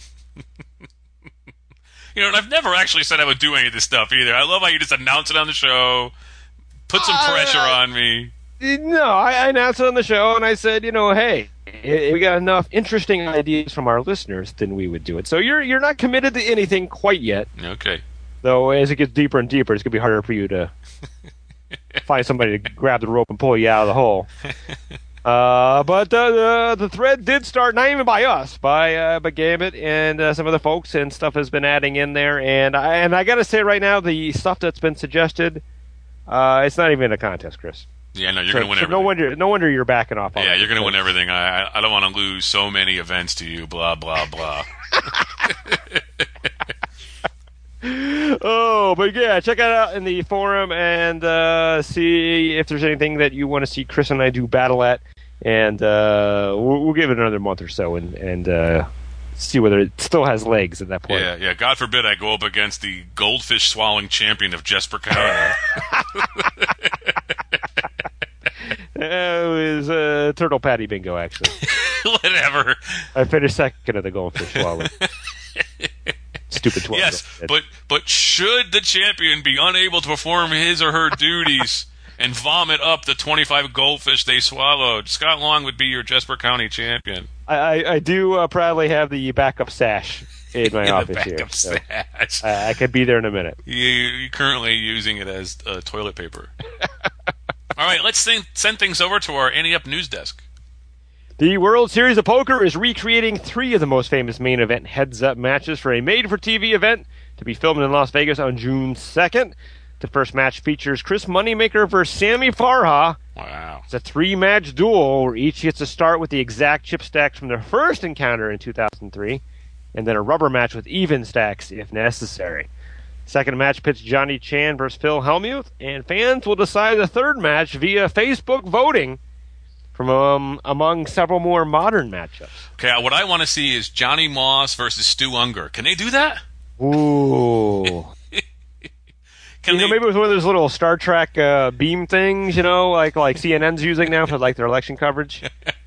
You know, and I've never actually said I would do any of this stuff either. I love how you just announce it on the show, put some Uh, pressure on me. No, I, I announced it on the show, and I said, you know, hey, if we got enough interesting ideas from our listeners, then we would do it. So you're you're not committed to anything quite yet. Okay. Though as it gets deeper and deeper, it's going to be harder for you to find somebody to grab the rope and pull you out of the hole. Uh, but uh, the the thread did start, not even by us, by uh, by Gambit and uh, some other folks, and stuff has been adding in there. And I, and I got to say right now, the stuff that's been suggested, uh, it's not even a contest, Chris. Yeah, no, you're So, going to win so everything. no wonder, no wonder you're backing off on Yeah, it. you're going to win everything. I I- I don't want to lose so many events to you, blah, blah, blah. Oh, but yeah, check it out in the forum and uh, see if there's anything that you want to see Chris and I do battle at. And uh, we'll, we'll give it another month or so and, and uh, see whether it still has legs at that point. Yeah, yeah. God forbid I go up against the goldfish swallowing champion of Jesper County. It was uh, Turtle Patty Bingo, actually. Whatever. I finished second of the goldfish swallow. Stupid twelve. Yes, but but should the champion be unable to perform his or her duties and vomit up the twenty-five goldfish they swallowed, Scott Long would be your Jesper County champion. I, I, I do uh, proudly have the backup sash in my In the office here. backup So stash. I, I could be there in a minute. You, you're currently using it as uh, toilet paper. All right, let's send, send things over to our Ante Up news desk. The World Series of Poker is recreating three of the most famous main event heads-up matches for a made-for-T V event to be filmed in Las Vegas on June second. The first match features Chris Moneymaker versus Sammy Farha. Wow. It's a three-match duel where each gets to start with the exact chip stacks from their first encounter in two thousand three, and then a rubber match with even stacks if necessary. Second match pits Johnny Chan versus Phil Hellmuth, and fans will decide the third match via Facebook voting from um, among several more modern matchups. Okay, what I want to see is Johnny Moss versus Stu Unger. Can they do that? Ooh. Can You know, they? maybe with one of those little Star Trek uh, beam things, you know, like like C N N's using now for like their election coverage.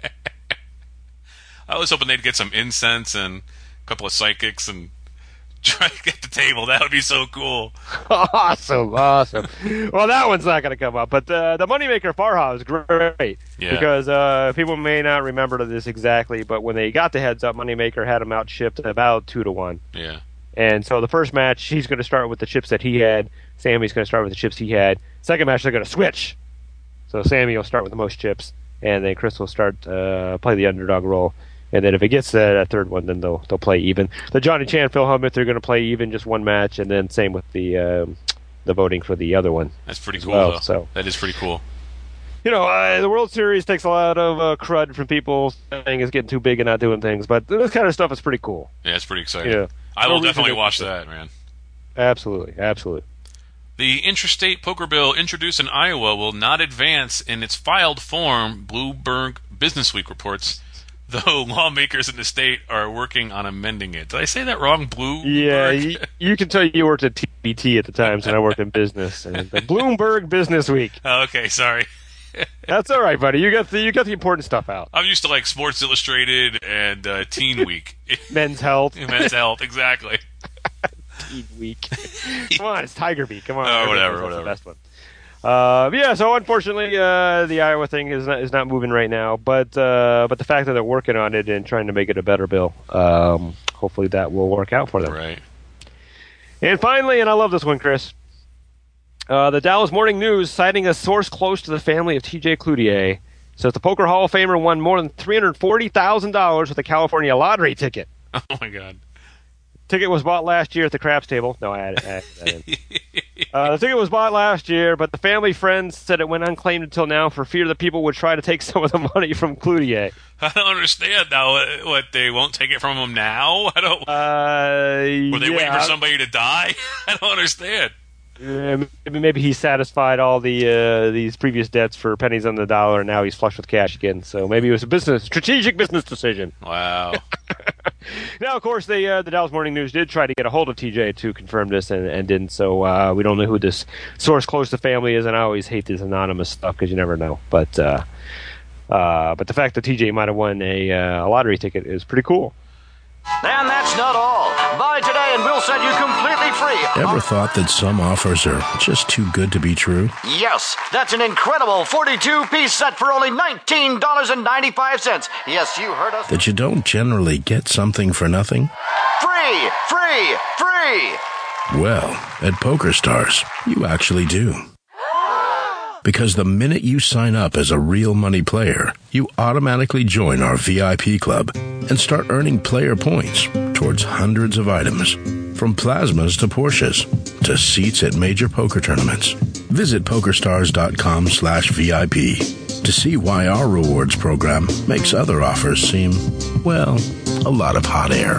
I was hoping they'd get some incense and a couple of psychics and try to get the table. That would be so cool. Awesome, awesome. Well, that one's not going to come up, but uh, the Moneymaker Farha is great Yeah. because uh, people may not remember this exactly, but when they got the heads up, Moneymaker had him outshipped about two to one. Yeah. And so the first match, he's going to start with the chips that he had. Sammy's going to start with the chips he had. Second match, they're going to switch. So Sammy will start with the most chips, and then Chris will start uh, play the underdog role. And then if it gets to that third one, then they'll they'll play even. The Johnny Chan, Phil Hellmuth, they're going to play even, just one match, and then same with the um, the voting for the other one. That's pretty as cool, well, though. so. That is pretty cool. You know, uh, the World Series takes a lot of uh, crud from people saying it's getting too big and not doing things, but this kind of stuff is pretty cool. Yeah, it's pretty exciting. Yeah. I No will reason definitely to- watch that, man. Absolutely, absolutely. The interstate poker bill introduced in Iowa will not advance in its filed form, Bloomberg Businessweek reports, though lawmakers in the state are working on amending it. Did I say that wrong? Blue? Yeah, you, you can tell you worked at T B T at the times when I worked in business. And the Bloomberg Business Week. Oh, okay, sorry. That's all right, buddy. You got the you got the important stuff out. I'm used to like Sports Illustrated and uh, Teen Week. Men's Health, Men's Health, exactly. Teen Week. Come on, it's Tiger Beat. Come on, Oh, whatever, That's whatever. The best one. Uh, yeah. So unfortunately, uh, the Iowa thing is not is not moving right now. But uh, but the fact that they're working on it and trying to make it a better bill, um, hopefully that will work out for them. Right. And finally, and I love this one, Chris. Uh, the Dallas Morning News, citing a source close to the family of T J Cloutier, says the Poker Hall of Famer won more than three hundred forty thousand dollars with a California lottery ticket. Oh, my God. Ticket was bought last year at the craps table. No, I added, I added that in. Uh, the ticket was bought last year, but the family friends said it went unclaimed until now for fear that people would try to take some of the money from Cloutier. I don't understand now. What, what, they won't take it from him now? I don't. Uh, Were they yeah. waiting for somebody to die? I don't understand. Uh, maybe, maybe he satisfied all the uh, these previous debts for pennies on the dollar, and now he's flush with cash again. So maybe it was a business, strategic business decision. Wow. Now, of course, they, uh, the Dallas Morning News did try to get a hold of T J to confirm this, and, and didn't. So uh, we don't know who this source close to family is, and I always hate this anonymous stuff because you never know. But uh, uh, but the fact that T J might have won a, uh, a lottery ticket is pretty cool. And that's not all. Buy today and we'll send you completely free. Ever thought that some offers are just too good to be true? Yes, that's an incredible forty-two piece set for only nineteen dollars and ninety-five cents. Yes, you heard us. That you don't generally get something for nothing? Free, free, free. Well, at PokerStars, you actually do. Because the minute you sign up as a real money player, you automatically join our V I P club and start earning player points towards hundreds of items, from plasmas to Porsches to seats at major poker tournaments. Visit PokerStars.com slash VIP to see why our rewards program makes other offers seem, well, a lot of hot air.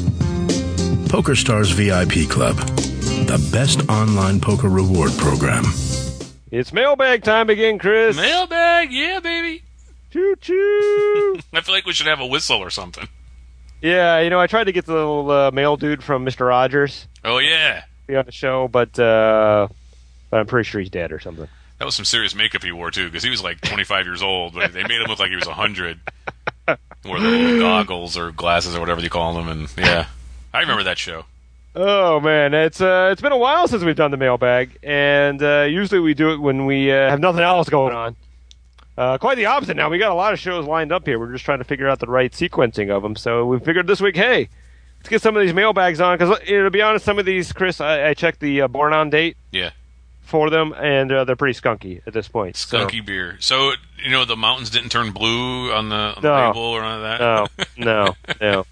PokerStars V I P Club, the best online poker reward program. It's mailbag time again, Chris. Mailbag, yeah, baby. Choo choo. I feel like we should have a whistle or something. Yeah, you know, I tried to get the little uh, mail dude from Mister Rogers Oh, yeah. to be on the show, but uh, but I'm pretty sure he's dead or something. That was some serious makeup he wore, too, because he was like twenty-five years old, but they made him look like he was one hundred. Wore the little goggles or glasses or whatever you call them, and yeah. I remember that show. Oh man, it's uh, it's been a while since we've done the mailbag, and uh, usually we do it when we uh, have nothing else going on. Uh, quite the opposite now. We got a lot of shows lined up here. We're just trying to figure out the right sequencing of them. So we figured this week, hey, let's get some of these mailbags on. Because you know, to be honest, some of these, Chris, I, I checked the uh, born on date Yeah. for them, and uh, they're pretty skunky at this point. Skunky so. beer. So, you know, the mountains didn't turn blue on the, on the No. label or none of that? No, no, no.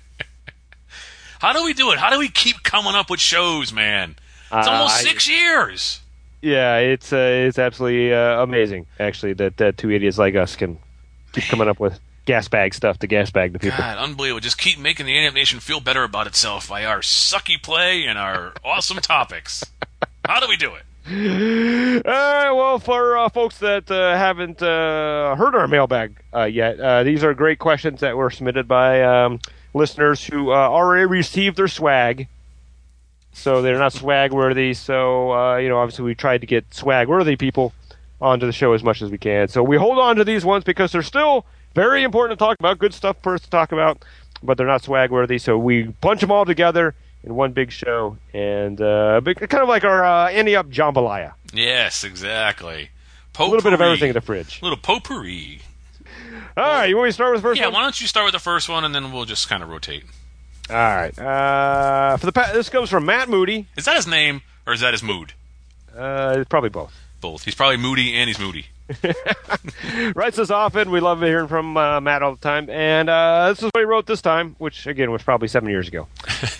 How do we do it? How do we keep coming up with shows, man? It's Uh, almost I- six years. Yeah, it's uh, it's absolutely uh, amazing, actually, that, that two idiots like us can keep coming up with gas bag stuff to gas bag the people. God, unbelievable. Just keep making the Antip Nation feel better about itself by our sucky play and our awesome topics. How do we do it? All right, well, for uh, folks that uh, haven't uh, heard our mailbag uh, yet, uh, these are great questions that were submitted by um, listeners who uh, already received their swag. So they're not swag worthy. So, uh, you know, obviously we tried to get swag worthy people onto the show as much as we can. So we hold on to these ones because they're still very important to talk about, good stuff for us to talk about, but they're not swag worthy. So we bunch them all together in one big show, and uh, big, kind of like our uh, Andy Up Jambalaya. Yes, exactly. A little bit of everything in the fridge. A little potpourri. All right, you want me to start with the first Yeah, one? why don't you start with the first one, and then we'll just kind of rotate. All right. Uh, for the pa- this comes from Matt Moody. Is that his name, or is that his mood? Uh, it's probably both. Both. He's probably moody, and he's moody. Writes us often. We love hearing from uh, Matt all the time. And uh, this is what he wrote this time, which, again, was probably seven years ago.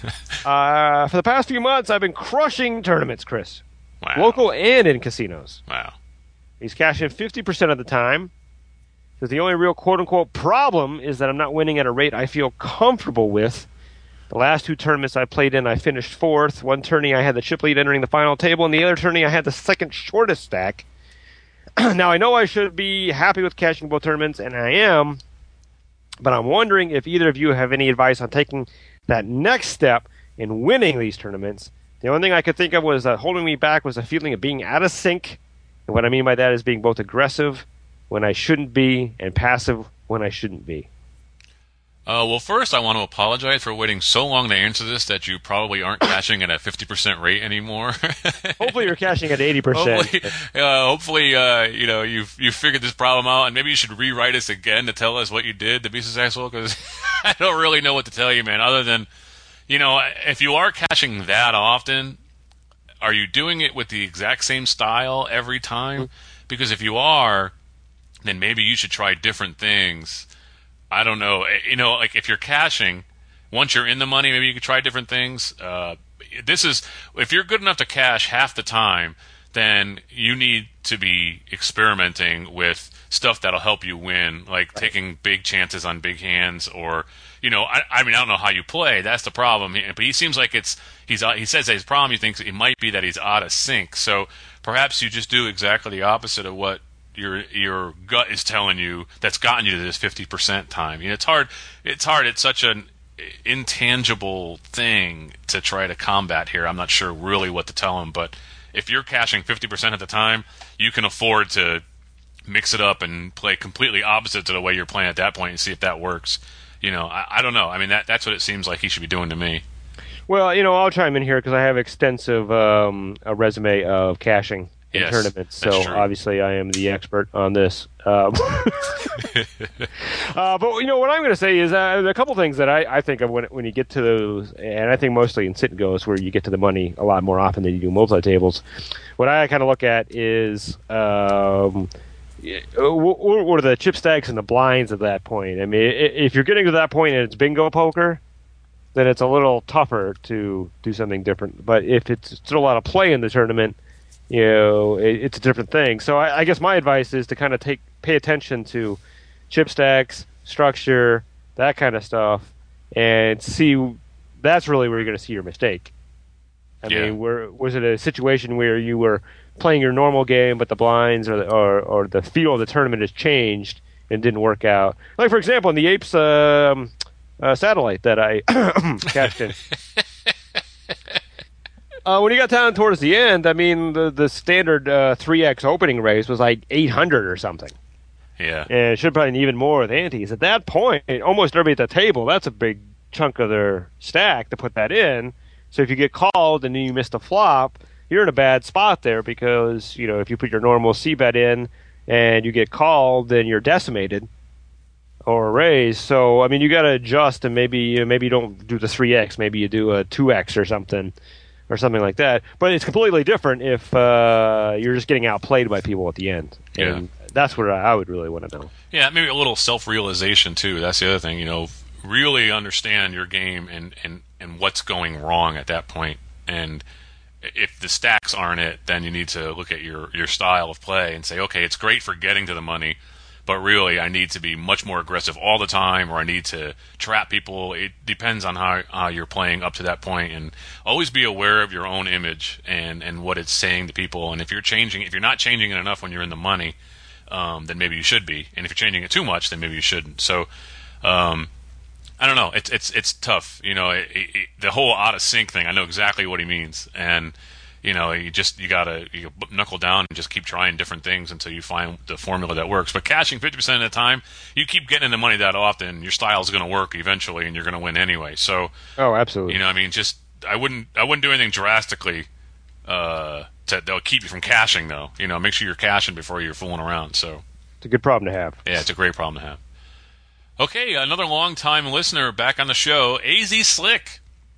uh, for the past few months, I've been crushing tournaments, Chris. Wow. Local and in casinos. Wow. He's cashing fifty percent of the time. Says the only real quote-unquote problem is that I'm not winning at a rate I feel comfortable with. The last two tournaments I played in, I finished fourth. One tourney, I had the chip lead entering the final table, and the other tourney, I had the second shortest stack. Now, I know I should be happy with cashing both tournaments, and I am, but I'm wondering if either of you have any advice on taking that next step in winning these tournaments. The only thing I could think of was that holding me back was a feeling of being out of sync, and what I mean by that is being both aggressive when I shouldn't be and passive when I shouldn't be. Uh, well, first, I want to apologize for waiting so long to answer this that you probably aren't cashing at a fifty percent rate anymore. Hopefully you're cashing at eighty percent. Hopefully, uh, hopefully uh, you know, you've, you've figured this problem out, and maybe you should rewrite us again to tell us what you did to be successful, because I don't really know what to tell you, man, other than, you know, if you are cashing that often, are you doing it with the exact same style every time? Because if you are, then maybe you should try different things. I don't know. You know, like if you're cashing, once you're in the money, maybe you could try different things. Uh, this is, if you're good enough to cash half the time, then you need to be experimenting with stuff that'll help you win, like right. taking big chances on big hands, or you know, I, I mean, I don't know how you play. That's the problem. But he seems like it's he's he says that his problem. He thinks it might be that he's out of sync. So perhaps you just do exactly the opposite of what your your gut is telling you. That's gotten you to this fifty percent time. You know, it's hard. It's hard. It's such an intangible thing to try to combat here. I'm not sure really what to tell him, but if you're cashing fifty percent of the time, you can afford to mix it up and play completely opposite to the way you're playing at that point and see if that works. You know, I, I don't know. I mean, that that's what it seems like he should be doing to me. Well, you know, I'll chime in here because I have extensive um, a resume of cashing in yes, tournaments, so true. Obviously I am the expert on this. Um, uh, but you know what I'm going to say is uh, a couple things that I, I think of when when you get to those, and I think mostly in sit and goes where you get to the money a lot more often than you do multi tables. What I kind of look at is um, what are the chip stacks and the blinds at that point. I mean, if you're getting to that point and it's bingo poker, then it's a little tougher to do something different. But if it's still a lot of play in the tournament, you know, it, it's a different thing. So I, I guess my advice is to kind of take pay attention to chip stacks, structure, that kind of stuff, and see. That's really where you're going to see your mistake. I yeah. mean, where, was it a situation where you were playing your normal game, but the blinds or the, or, or the feel of the tournament has changed and didn't work out? Like, for example, in the Apes um, uh, satellite that I cashed in. Uh, when you got down towards the end, I mean, the the standard uh, three X opening raise was like eight hundred or something. Yeah. And it should have been even more with antes. At that point, almost everybody at the table, that's a big chunk of their stack to put that in. So if you get called and then you miss the flop, you're in a bad spot there because, you know, if you put your normal C-bet in and you get called, then you're decimated or raised. So, I mean, you got to adjust and maybe, maybe you don't do the three X. Maybe you do a two X or something. Or something like that, but it's completely different if uh, you're just getting outplayed by people at the end. Yeah. And that's what I would really want to know. Yeah, maybe a little self-realization too. That's the other thing. You know, really understand your game and, and, and what's going wrong at that point. And if the stacks aren't it, then you need to look at your, your style of play and say, okay, it's great for getting to the money, but really I need to be much more aggressive all the time, or I need to trap people. It depends on how, how you're playing up to that point, and always be aware of your own image and, and what it's saying to people. And if you're changing, if you're not changing it enough when you're in the money, um, then maybe you should be. And if you're changing it too much, then maybe you shouldn't. So, um, I don't know. It's it's it's tough. You know, it, it, the whole out of sync thing. I know exactly what he means, and you know, you just you gotta you knuckle down and just keep trying different things until you find the formula that works. But cashing fifty percent of the time, you keep getting into money that often, your style is going to work eventually, and you're going to win anyway. So, oh, absolutely. You know, I mean, just I wouldn't I wouldn't do anything drastically uh, to that'll keep you from cashing, though. You know, make sure you're cashing before you're fooling around. So, it's a good problem to have. Yeah, it's a great problem to have. Okay, another long-time listener back on the show, A Z Slick.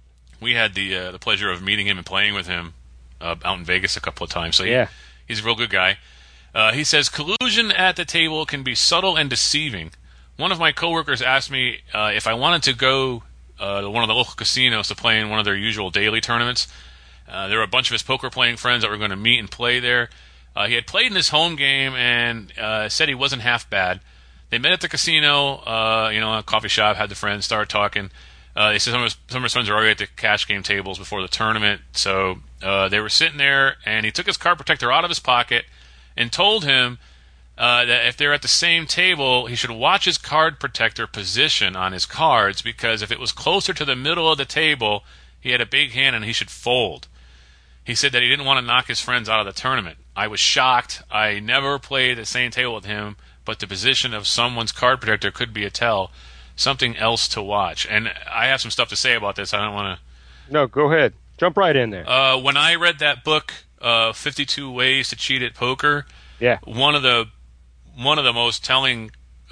We had the uh, the pleasure of meeting him and playing with him uh, out in Vegas a couple of times. So he, yeah. he's a real good guy. Uh, he says, collusion at the table can be subtle and deceiving. One of my coworkers asked me uh, if I wanted to go uh, to one of the local casinos to play in one of their usual daily tournaments. Uh, there were a bunch of his poker-playing friends that were going to meet and play there. Uh, he had played in his home game and uh, said he wasn't half bad. They met at the casino, uh, you know, a coffee shop, had the friends, started talking. Uh, they said some of, his, some of his friends were already at the cash game tables before the tournament. So uh, they were sitting there, and he took his card protector out of his pocket and told him uh, that if they're at the same table, he should watch his card protector position on his cards, because if it was closer to the middle of the table, he had a big hand and he should fold. He said that he didn't want to knock his friends out of the tournament. I was shocked. I never played the same table with him, but the position of someone's card protector could be a tell. Something else to watch. And I have some stuff to say about this. I don't want to... No, go ahead. Jump right in there. Uh, when I read that book, uh, fifty-two Ways to Cheat at Poker, yeah, one of the one of the most telling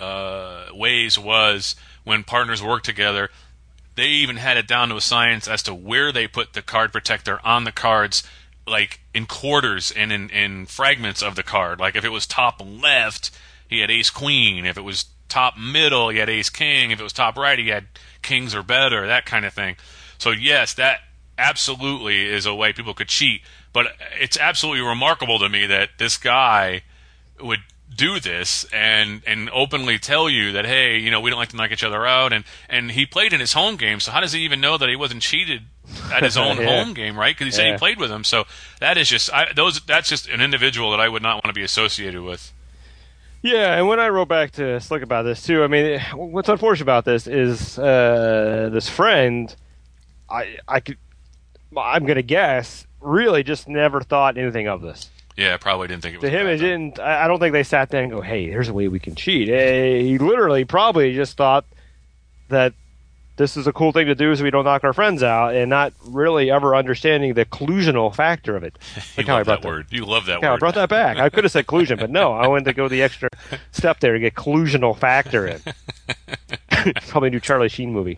uh, ways was when partners work together, they even had it down to a science as to where they put the card protector on the cards, like in quarters and in, in fragments of the card. Like if it was top left, he had ace queen. If it was top middle, he had ace king. If it was top right, he had kings or better, that kind of thing. So yes, that absolutely is a way people could cheat. But it's absolutely remarkable to me that this guy would do this and and openly tell you that, hey, you know, we don't like to knock each other out, and and he played in his home game, so how does he even know that he wasn't cheated at his own yeah. home game, right? Because he said yeah. he played with him. So that is just I, those that's just an individual that I would not want to be associated with. Yeah, and when I wrote back to Slick about this too, I mean, what's unfortunate about this is uh, this friend, I I could I'm gonna guess really just never thought anything of this. Yeah, probably didn't think it was. To him, bad, it didn't. I don't think they sat there and go, "Hey, here's a way we can cheat." He literally probably just thought that this is a cool thing to do, so we don't knock our friends out, and not really ever understanding the collusional factor of it. You love that word. You love that yeah, word. I brought that back. I could have said collusion, but no, I wanted to go the extra step there to get collusional factor in. Probably a new Charlie Sheen movie.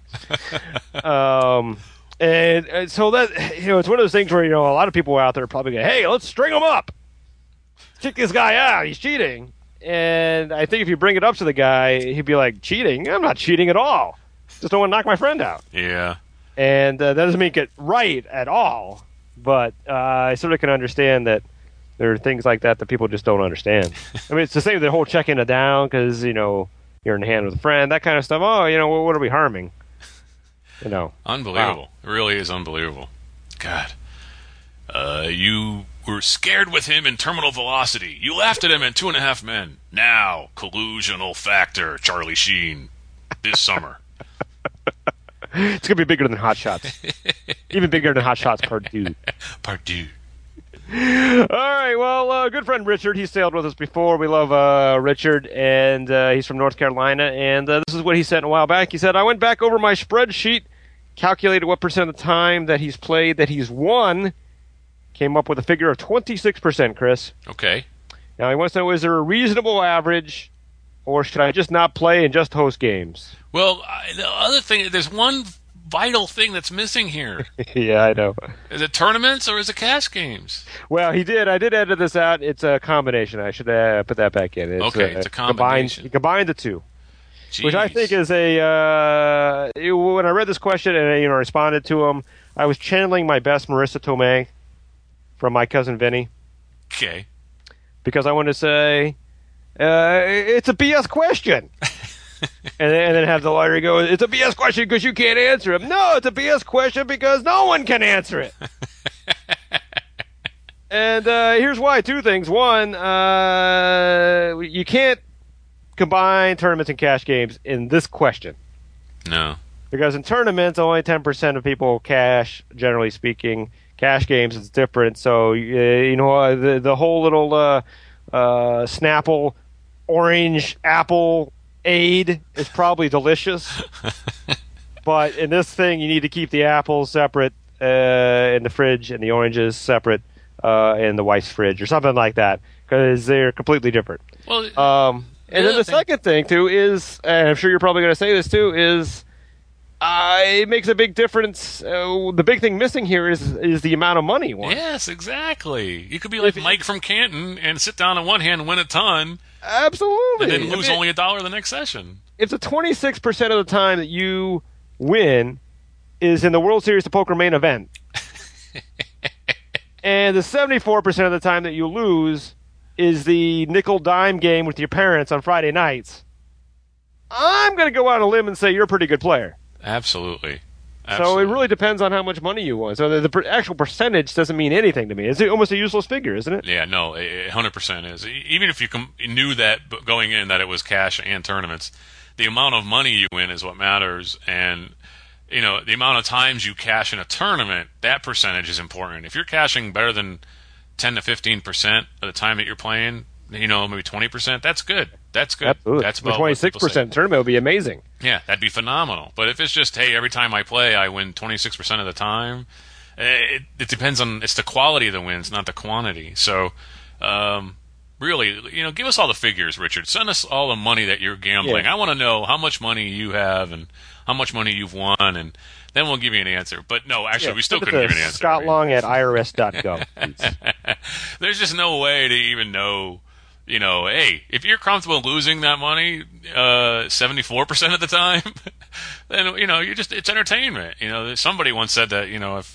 Um, and, and so that, you know, it's one of those things where, you know, a lot of people out there probably go, "Hey, let's string him up. Kick this guy out. He's cheating." And I think if you bring it up to the guy, he'd be like, "Cheating? I'm not cheating at all. Just don't want to knock my friend out." Yeah. And uh, that doesn't make it right at all. But uh, I sort of can understand that there are things like that that people just don't understand. I mean, it's the same with the whole checking it down because, you know, you're in the hand with a friend, that kind of stuff. Oh, you know, what are we harming? You know. Unbelievable. Wow. It really is unbelievable. God. Uh, you were scared with him in Terminal Velocity. You laughed at him in Two and a Half Men. Now, collusional factor, Charlie Sheen, this summer. It's going to be bigger than Hot Shots. Even bigger than Hot Shots Part two. Part two. All right, well, uh, good friend Richard, he sailed with us before. We love uh, Richard, and uh, he's from North Carolina, and uh, this is what he said a while back. He said, "I went back over my spreadsheet, calculated what percent of the time that he's played that he's won, came up with a figure of twenty-six percent, Chris. Okay. Now, he wants to know, is there a reasonable average, or should I just not play and just host games?" Well, I, the other thing, there's one vital thing that's missing here. Yeah, I know. Is it tournaments or is it cash games? Well, he did. I did edit this out. It's a combination. I should uh, put that back in. It's okay, it's a Combined, combination. combine the two. Jeez. Which I think is a. Uh, it, when I read this question and you know responded to him, I was channeling my best Marissa Tomei from My Cousin Vinny. Okay. Because I wanted to say, uh, it's a B S question. and, then, and then have the lawyer go, "It's a B S question because you can't answer it." No, it's a B S question because no one can answer it. And uh, here's why. Two things. One, uh, you can't combine tournaments and cash games in this question. No. Because in tournaments, only ten percent of people cash, generally speaking. Cash games, it's different. So, uh, you know, uh, the, the whole little uh, uh, Snapple, orange, apple aid is probably delicious. But in this thing, you need to keep the apples separate uh, in the fridge and the oranges separate uh, in the wife's fridge or something like that because they're completely different. Well, um, and then the thing- second thing, too, is, and I'm sure you're probably going to say this, too, is uh, it makes a big difference. Uh, the big thing missing here is is the amount of money you want. Yes, exactly. You could be like If- Mike from Canton and sit down on one hand and win a ton, Absolutely. and then lose I mean, only a dollar the next session. if the twenty-six percent of the time that you win is in the World Series of Poker main event, and the seventy-four percent of the time that you lose is the nickel dime game with your parents on Friday nights, I'm going to go out on a limb and say you're a pretty good player. Absolutely. So Absolutely. it really depends on how much money you won. So the, the per- actual percentage doesn't mean anything to me. It's almost a useless figure, isn't it? Yeah, no, it one hundred percent is. E- Even if you com- knew that b- going in that it was cash and tournaments, the amount of money you win is what matters. And, you know, the amount of times you cash in a tournament, that percentage is important. If you're cashing better than ten to fifteen percent of the time that you're playing, you know, maybe twenty percent, that's good. That's good. Absolutely. That's the about what twenty-six people say. percent tournament would be amazing. Yeah, that'd be phenomenal. But if it's just, hey, every time I play, I win twenty-six percent of the time, it, it depends on, it's the quality of the wins, not the quantity. So, um, really, you know, give us all the figures, Richard. Send us all the money that you're gambling. Yeah. I want to know how much money you have and how much money you've won, and then we'll give you an answer. But no, actually, Yeah, we still send it couldn't to give you an answer. Scott Long at I R S dot gov. please. There's just no way to even know, you know, hey, if you're comfortable losing that money uh, seventy-four percent of the time, then, you know, you just, it's entertainment. You know, somebody once said that, you know, if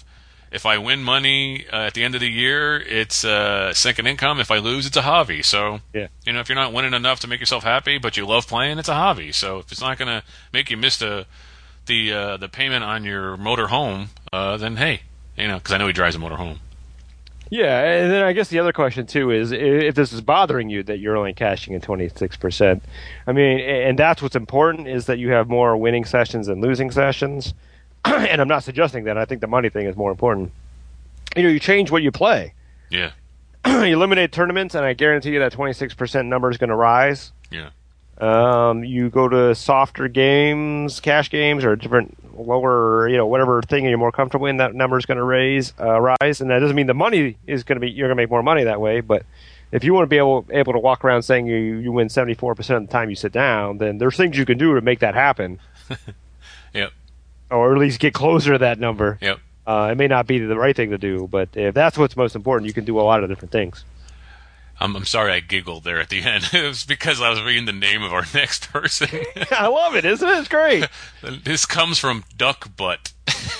if I win money uh, at the end of the year, it's uh, second income. If I lose, it's a hobby. So, yeah. you know, if you're not winning enough to make yourself happy, but you love playing, it's a hobby. So if it's not going to make you miss the the uh, the payment on your motor home, uh, then hey, you know, because I know he drives a motor home. Yeah, and then I guess the other question too is if this is bothering you that you're only cashing in twenty-six percent. I mean, and that's what's important is that you have more winning sessions than losing sessions. And I'm not suggesting that. I think the money thing is more important. You know, you change what you play. Yeah. You eliminate tournaments, and I guarantee you that twenty-six percent number is going to rise. Yeah. Um, you go to softer games, cash games, or different lower, you know, whatever thing you're more comfortable in, that number is going to raise, uh, rise. And that doesn't mean the money is going to be, you're going to make more money that way. But if you want to be able, able to walk around saying you, you win seventy-four percent of the time you sit down, then there's things you can do to make that happen. Yep. Or at least get closer to that number. Yep. Uh, it may not be the right thing to do, but if that's what's most important, you can do a lot of different things. I'm, I'm sorry I giggled there at the end. It was because I was reading the name of our next person. I love it, isn't it? It's great. This comes from Duck Butt.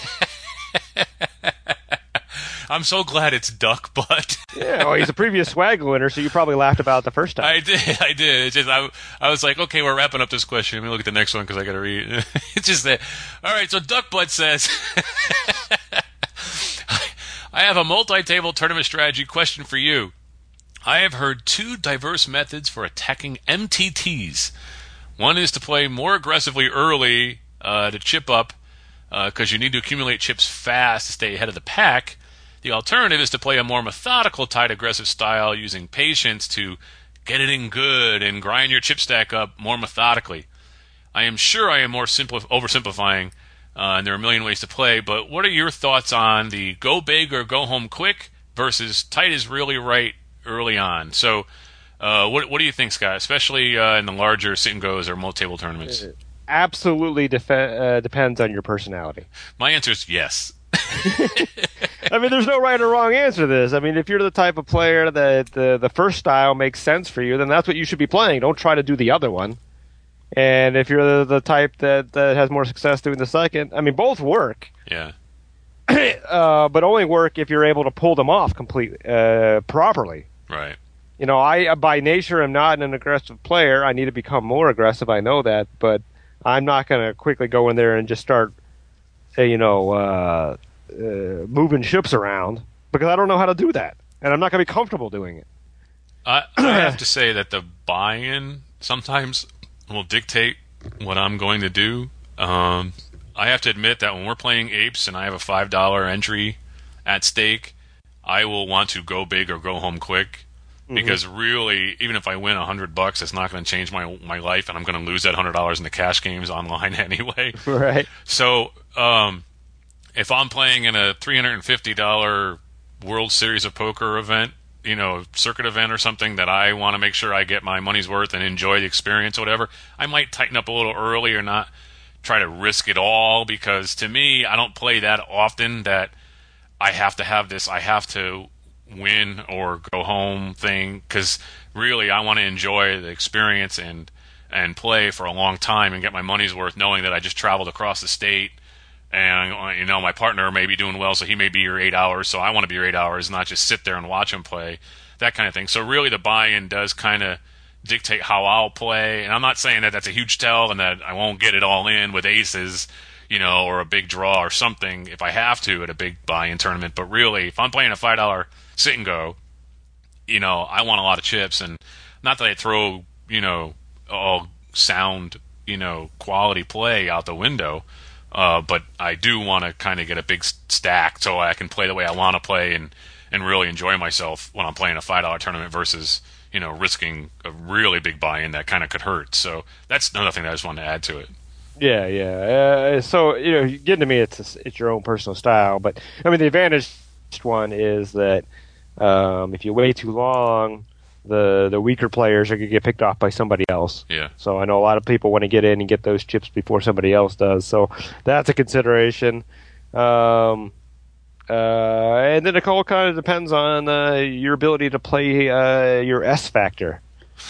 I'm so glad it's Duck Butt. Yeah, well, he's a previous swag winner, so you probably laughed about it the first time. I did, I did. It's just I, I was like, okay, we're wrapping up this question. Let me look at the next one because I got to read. It's just that. All right, so Duck Butt says, I have a multi-table tournament strategy question for you. I have heard two diverse methods for attacking M T Ts. One is to play more aggressively early uh, to chip up because uh, you need to accumulate chips fast to stay ahead of the pack. The alternative is to play a more methodical tight aggressive style using patience to get it in good and grind your chip stack up more methodically. I am sure I am more simpli- oversimplifying uh, and there are a million ways to play, but what are your thoughts on the go big or go home quick versus tight is really right early on? So uh, what what do you think, Scott, especially uh, in the larger sit and goes or multi-table tournaments? It absolutely def- uh, depends on your personality. My answer is yes. I mean, there's no right or wrong answer to this. I mean, if you're the type of player that the, the first style makes sense for you, then that's what you should be playing. Don't try to do the other one. And if you're the, the type that, that has more success doing the second, I mean, both work. Yeah. uh, but only work if you're able to pull them off completely, uh, properly. Right. You know, I by nature am not an aggressive player. I need to become more aggressive. I know that, but I'm not going to quickly go in there and just start, uh, you know, uh, uh, moving ships around because I don't know how to do that, and I'm not going to be comfortable doing it. I, I have to say that the buy-in sometimes will dictate what I'm going to do. Um, I have to admit that when we're playing apes and I have a five dollar entry at stake, I will want to go big or go home quick. Because mm-hmm. really, even if I win a hundred bucks, it's not going to change my my life, and I'm going to lose that hundred dollars in the cash games online anyway. Right. So, um, if I'm playing in a three hundred and fifty dollar World Series of Poker event, you know, circuit event or something that I want to make sure I get my money's worth and enjoy the experience or whatever, I might tighten up a little early or not try to risk it all. Because to me, I don't play that often that I have to have this. I have to win or go home thing, because really I want to enjoy the experience and and play for a long time and get my money's worth, knowing that I just traveled across the state and, you know, my partner may be doing well, so he may be here eight hours, so I want to be here eight hours, not just sit there and watch him play, that kind of thing. So really the buy-in does kind of dictate how I'll play, and I'm not saying that that's a huge tell and that I won't get it all in with aces, you know, or a big draw or something if I have to at a big buy-in tournament. But really, if I'm playing a five dollar sit and go, you know, I want a lot of chips, and not that I throw, you know, all sound, you know, quality play out the window, uh, but I do want to kind of get a big stack so I can play the way I want to play and, and really enjoy myself when I'm playing a five dollar tournament versus, you know, risking a really big buy-in that kind of could hurt. So that's another thing that I just wanted to add to it. Yeah, yeah. Uh, so, you know, getting to me, it's it's your own personal style. But, I mean, the advantage one is that um, if you wait too long, the the weaker players are going to get picked off by somebody else. Yeah. So I know a lot of people want to get in and get those chips before somebody else does. So that's a consideration. Um, uh, and then it all kind of depends on uh, your ability to play uh, your S factor.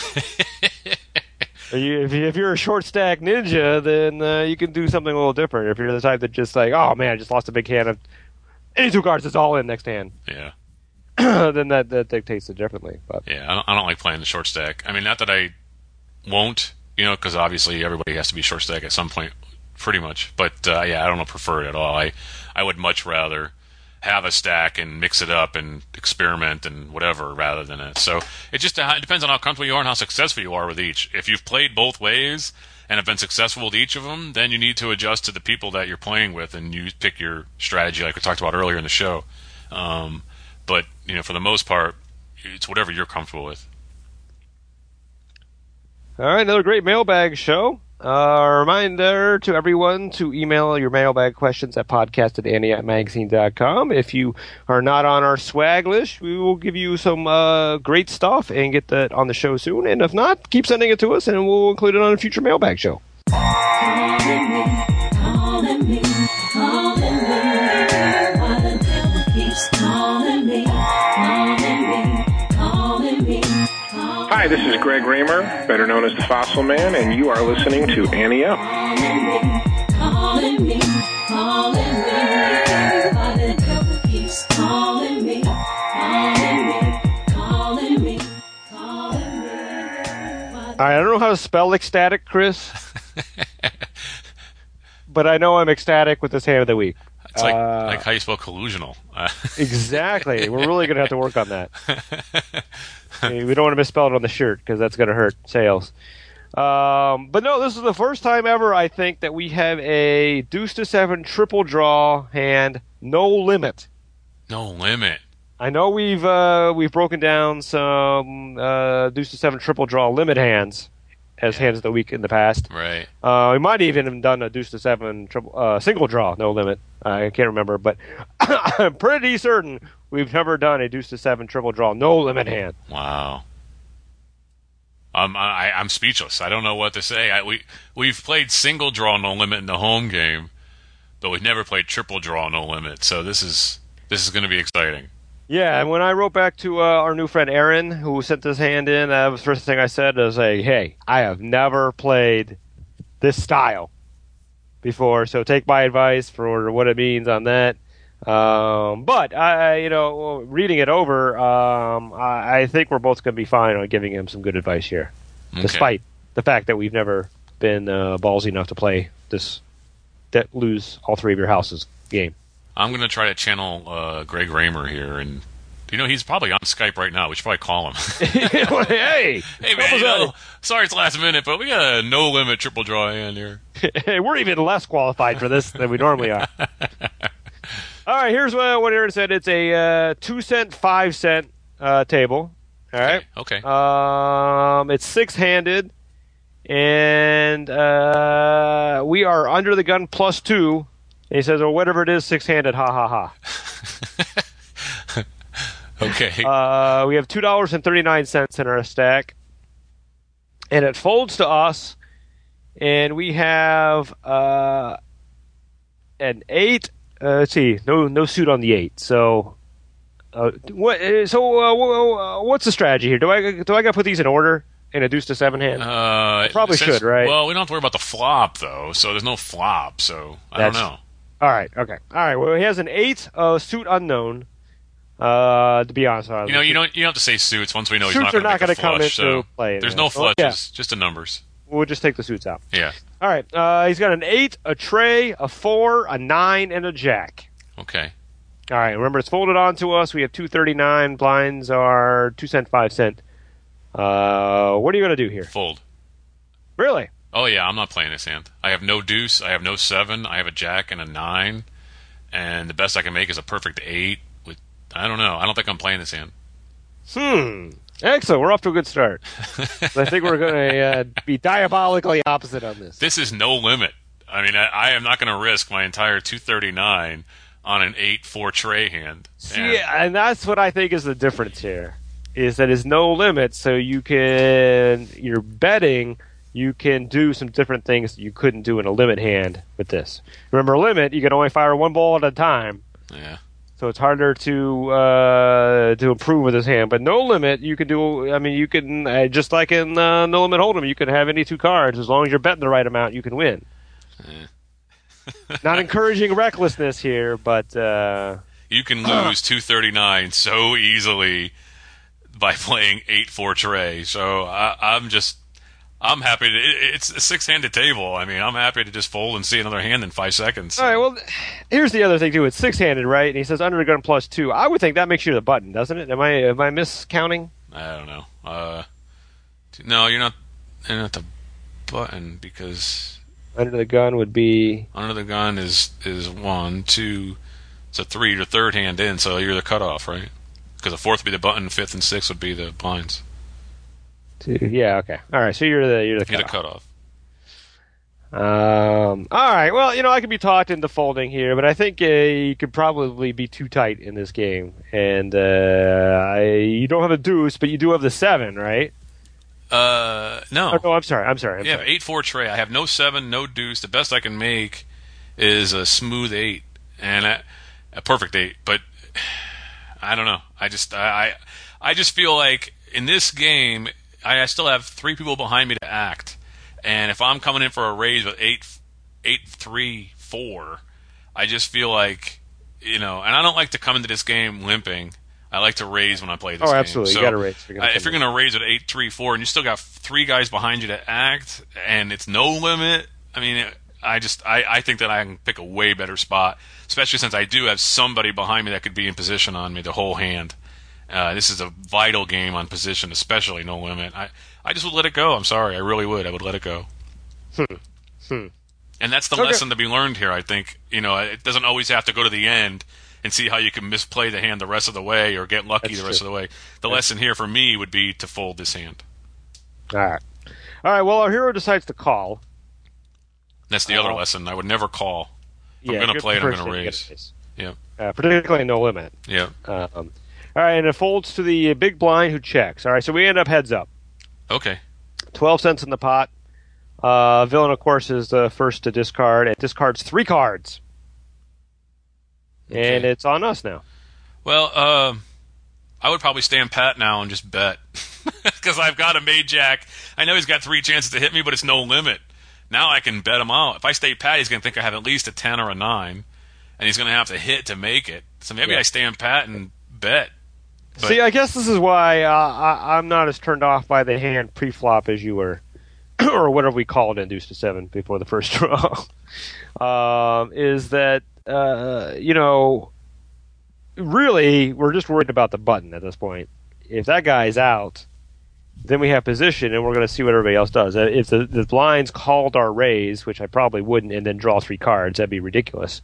If you're a short stack ninja, then uh, you can do something a little different. If you're the type that just like, oh man, I just lost a big hand, any two cards, it's all in next hand. Yeah. Then that, that dictates it differently. But Yeah, I don't, I don't like playing the short stack. I mean, not that I won't, you know, because obviously everybody has to be short stack at some point, pretty much. But uh, yeah, I don't prefer it at all. I I would much rather have a stack and mix it up and experiment and whatever rather than it. So it just it depends on how comfortable you are and how successful you are with each. If you've played both ways and have been successful with each of them, then you need to adjust to the people that you're playing with and you pick your strategy like we talked about earlier in the show. Um, but, you know, for the most part, it's whatever you're comfortable with. All right, another great mailbag show. Uh, a reminder to everyone to email your mailbag questions at podcast at aniac magazine dot com. If you are not on our swag list, we will give you some uh, great stuff and get that on the show soon. And if not, keep sending it to us and we'll include it on a future mailbag show. Calling me, calling me, calling me. Why the devil keeps calling me, calling me, calling me. Hi, this is Greg Raymer, better known as the Fossil Man, and you are listening to Annie Up. Calling me, calling me, why the devil keeps calling me, calling me, calling me, calling me. All right, I don't know how to spell ecstatic, Chris, but I know I'm ecstatic with this hand of the week. It's like, Uh, like how you spell collusional. Exactly. We're really going to have to work on that. I mean, we don't want to misspell it on the shirt because that's going to hurt sales. Um, but no, this is the first time ever, I think, that we have a deuce to seven triple draw hand, no limit. No limit. I know we've uh, we've broken down some uh, deuce to seven triple draw limit hands as hands of the week in the past. Right. Uh, we might even have done a deuce to seven triple uh, single draw, no limit. I can't remember, but I'm pretty certain we've never done a deuce to seven triple draw, no limit hand. Wow. Um, I, I'm speechless. I don't know what to say. I, we we've played single draw no limit in the home game, but we've never played triple draw no limit. So this is this is going to be exciting. Yeah, and when I wrote back to uh, our new friend Aaron, who sent this hand in, that was the first thing I said. I was like, "Hey, I have never played this style before, so take my advice for what it means on that." Um, but I, you know, reading it over, um, I, I think we're both going to be fine on giving him some good advice here, Okay. despite the fact that we've never been uh, ballsy enough to play this that lose all three of your houses game. I'm going to try to channel uh, Greg Raymer here, and you know he's probably on Skype right now. We should probably call him. Hey, hey man, you know, sorry it's last minute, but we got a no limit triple draw hand here. Hey, we're even less qualified for this than we normally are. All right, here's what, what Aaron said. It's a uh, two cent, five cent uh, table. All right. Okay. Um, it's six handed, and uh, we are under the gun plus two. And he says, or whatever it is, six handed. Ha ha ha. Okay. Uh, we have two dollars and thirty nine cents in our stack, and it folds to us, and we have uh, an eight. Uh, let's see, no no suit on the eight. So, uh, what? So, uh, what's the strategy here? Do I do I got to put these in order in a deuce to seven hand? Uh, I probably since- should, right? Well, we don't have to worry about the flop though, so there's no flop. So I That's- don't know. All right, okay, all right. Well, he has an eight, uh, suit unknown. Uh, to be honest, uh, You know, you don't you don't have to say suits once we know he's Suits not are going not to gonna come flush. into So play. there's Yeah. no Oh, flushes, yeah. just the numbers. We'll just take the suits out. Yeah. All right. Uh, he's got an eight, a tray, a four, a nine, and a jack. Okay. All right. Remember, it's folded onto us. We have two thirty nine. Blinds are two cent, five cent. Uh, what are you going to do here? Fold. Really? Oh yeah, I'm not playing this hand. I have no deuce. I have no seven. I have a jack and a nine, and the best I can make is a perfect eight. With I don't know. I don't think I'm playing this hand. Hmm. Excellent. We're off to a good start. I think we're going to uh, be diabolically opposite on this. This is no limit. I mean, I, I am not going to risk my entire two thirty-nine on an eight four tray hand. See, And- and that's what I think is the difference here, is that it's no limit, so you can, you're betting, you can do some different things that you couldn't do in a limit hand with this. Remember, a limit, you can only fire one ball at a time, yeah. so it's harder to uh, to improve with this hand. But no limit, you can do, I mean, you can, uh, just like in uh, No Limit Hold'em, you can have any two cards. As long as you're betting the right amount, you can win. Not encouraging recklessness here, but... Uh, You can lose two thirty-nine so easily by playing eight four tray. So I, I'm just, I'm happy to, it, it's a six-handed table. I mean, I'm happy to just fold and see another hand in five seconds. All right, well, here's the other thing, too. It's six-handed, right? And he says under the gun plus two. I would think that makes you the button, doesn't it? Am I am I miscounting? I don't know. Uh, no, you're not, you're not the button because... Under the gun would be... Under the gun is, is one, two, it's a three, your third hand in, so you're the cutoff, right? Because the fourth would be the button, fifth and sixth would be the blinds. Two, yeah, okay. All right, so you're the you're the You're cutoff. the cutoff. Um, all right, well, you know, I could be talked into folding here, but I think uh, you could probably be too tight in this game. And uh, I, you don't have a deuce, but you do have the seven, right? Uh, no. Oh, no, I'm sorry, I'm sorry. I'm yeah, sorry. eight four tray. I have no seven, no deuce. The best I can make is a smooth eight and a, a perfect eight. But I don't know. I just I I just feel like in this game I still have three people behind me to act, and if I'm coming in for a raise with eight eight three four, I just feel like, you know, and I don't like to come into this game limping. I like to raise when I play this oh, game. absolutely. So you got to raise. If you're I, if you're going to raise at eight three four and you still got three guys behind you to act, and it's no limit, I mean, I just I, I think that I can pick a way better spot, especially since I do have somebody behind me that could be in position on me the whole hand. Uh, this is a vital game on position, especially no limit. I, I just would let it go. I'm sorry. I really would. I would let it go. Hmm. Hmm. And that's the Okay. lesson to be learned here, I think. You know, it doesn't always have to go to the end and see how you can misplay the hand the rest of the way or get lucky That's the rest true. of the way. The lesson here for me would be to fold this hand. All right. All right, well, our hero decides to call. That's the other Uh, lesson. I would never call. If Yeah, I'm going to good play it, I'm first going to thing you raise. gotta raise. Yeah. Uh, particularly no limit. Yeah. Um, all right, and it folds to the big blind who checks. All right, so we end up heads up. Okay. twelve cents in the pot. Uh, villain, of course, is the first to discard. It discards three cards. And Okay. it's on us now. Well, um, I would probably stand pat now and just bet. Because I've got a made jack. I know he's got three chances to hit me, but it's no limit. Now I can bet him out. If I stay pat, he's going to think I have at least a ten or a nine. And he's going to have to hit to make it. So maybe Yeah. I stand pat and bet. But- See, I guess this is why uh, I, I'm not as turned off by the hand pre-flop as you were, or whatever we call it in Deuce to Seven before the first draw. um, is that uh, you know, really we're just worried about the button at this point. If that guy's out, then we have position, and we're going to see what everybody else does. Uh, If the, the blinds called our raise, which I probably wouldn't, and then draw three cards, that'd be ridiculous.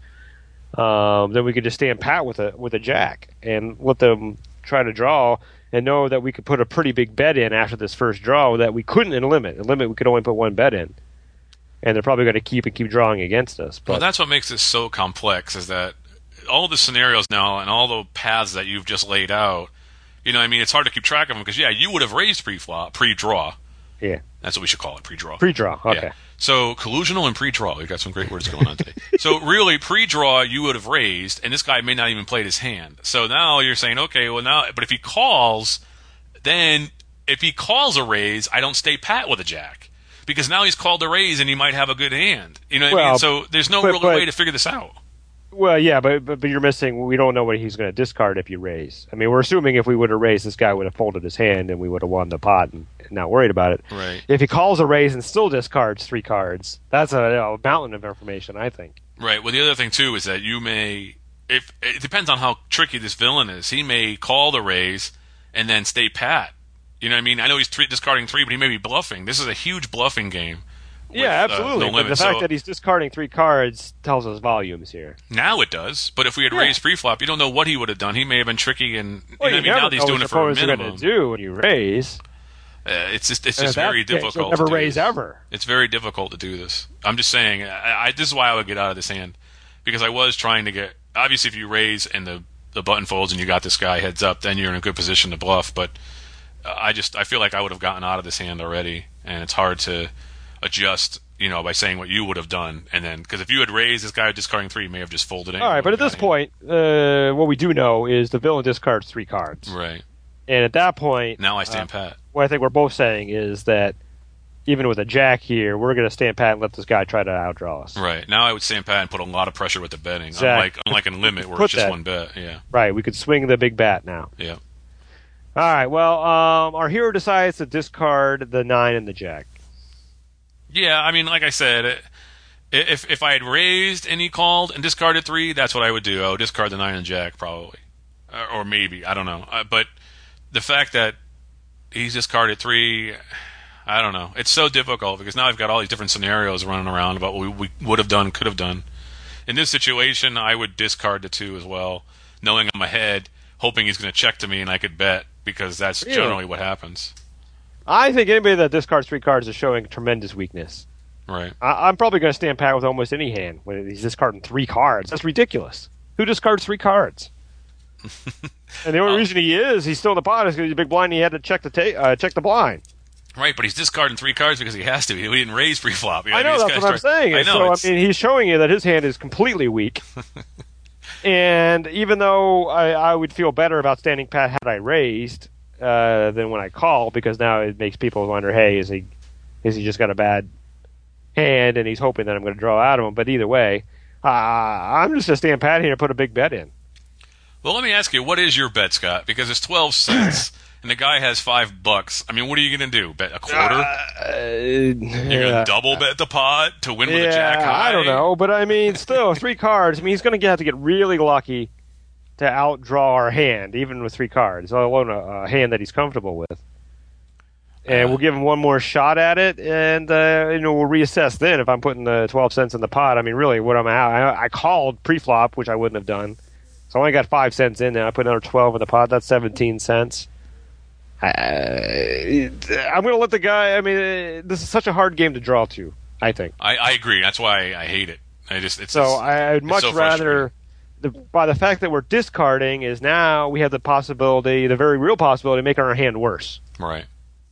Um, then we could just stand pat with a with a jack and let them try to draw, and know that we could put a pretty big bet in after this first draw that we couldn't in a limit. In limit, we could only put one bet in, and they're probably going to keep and keep drawing against us. But Well, that's what makes this so complex, is that all the scenarios now and all the paths that you've just laid out, you know, I mean, it's hard to keep track of them because, yeah, you would have raised pre-flop, pre-draw. yeah, That's what we should call it, pre-draw. pre-draw. Okay. Yeah. So, collusional and pre-draw. We've got some great words going on today. So, really, pre-draw, you would have raised, and this guy may not even played his hand. So now you're saying, okay, well now, but if he calls, then if he calls a raise, I don't stay pat with a jack. Because now he's called a raise and he might have a good hand. You know what I mean? Well, So there's no but- real but- way to figure this out. Well, yeah, but, but but you're missing. We don't know what he's going to discard if you raise. I mean, we're assuming if we would have raised, this guy would have folded his hand and we would have won the pot and not worried about it. Right. If he calls a raise and still discards three cards, that's a, you know, mountain of information, I think. Right. Well, the other thing too is that you may, if it depends on how tricky this villain is. He may call the raise and then stay pat. You know what I mean? I know he's three, discarding three, but he may be bluffing. This is a huge bluffing game. with, Yeah, uh, absolutely. no but limit. the fact So that he's discarding three cards tells us volumes here. now it does. But if we had Yeah. raised pre-flop, you don't know what he would have done. He may have been tricky, and Well, you know what I you mean. never Now that he's know doing what it for a opponents are minimum. going to do when you raise. Uh, it's just it's And just in that very case, difficult. you'll never to do raise this. ever. It's very difficult to do this. I'm just saying. I, I, this is why I would get out of this hand, because I was trying to get. Obviously, if you raise and the the button folds and you got this guy heads up, then you're in a good position to bluff. But uh, I just I feel like I would have gotten out of this hand already, and it's hard to adjust. You know, by saying what you would have done, and then because if you had raised, this guy discarding three may have just folded in. All right, but at this point, uh, what we do know is the villain discards three cards. right And at that point, now I stand uh, pat. what I think we're both saying is that even with a jack here, we're going to stand pat and let this guy try to outdraw us. Right. Now I would stand pat and put a lot of pressure with the betting, Exactly. unlike unlike in limit where Put it's just that. one bet. Yeah. Right, we could swing the big bat now. Yeah. All right, well, um, our hero decides to discard the nine and the jack. Yeah, I mean, like I said, it, if if I had raised and he called and discarded three, that's what I would do. I would discard the nine and jack probably, uh, or maybe I don't know. Uh, but the fact that he's discarded three, I don't know. It's so difficult because now I've got all these different scenarios running around about what we, we would have done, could have done. In this situation, I would discard the two as well, knowing I'm ahead, hoping he's going to check to me and I could bet because that's Yeah. generally what happens. I think anybody that discards three cards is showing tremendous weakness. Right. I- I'm probably going to stand pat with almost any hand when he's discarding three cards. That's ridiculous. Who discards three cards? And the only Oh. reason he is, he's still in the pot, is because he's a big blind and he had to check the ta- uh, check the blind. Right, but he's discarding three cards because he has to. He didn't raise pre-flop. You know, I know, he's that's gotta what I'm start- saying. I know. so, it's- I mean, he's showing you that his hand is completely weak. And even though I, I would feel better about standing pat had I raised uh, than when I call, because now it makes people wonder, hey, is he is he just got a bad hand and he's hoping that I'm going to draw out of him? But either way, uh, I'm just going to stand pat here and put a big bet in. Well, let me ask you, what is your bet, Scott? Because it's twelve cents, and the guy has five bucks. I mean, what are you going to do? Bet a quarter? Uh, You're going to double bet the pot to win with yeah, a jack high? I don't know, but I mean, still, three cards. I mean, he's going to have to get really lucky to outdraw our hand, even with three cards, let alone a, a hand that he's comfortable with. And we'll give him one more shot at it, and uh, you know we'll reassess then if I'm putting the twelve cents in the pot. I mean, really, what I'm out. I, I called pre-flop, which I wouldn't have done, so I only got five cents in there. I put another twelve in the pot. That's seventeen cents. Uh, I'm going to let the guy. I mean, uh, this is such a hard game to draw to. I think. I, I agree. That's why I hate it. I just it's So it's- I'd it's much so rather, the, by the fact that we're discarding, is now we have the possibility, the very real possibility, of making our hand worse. Right.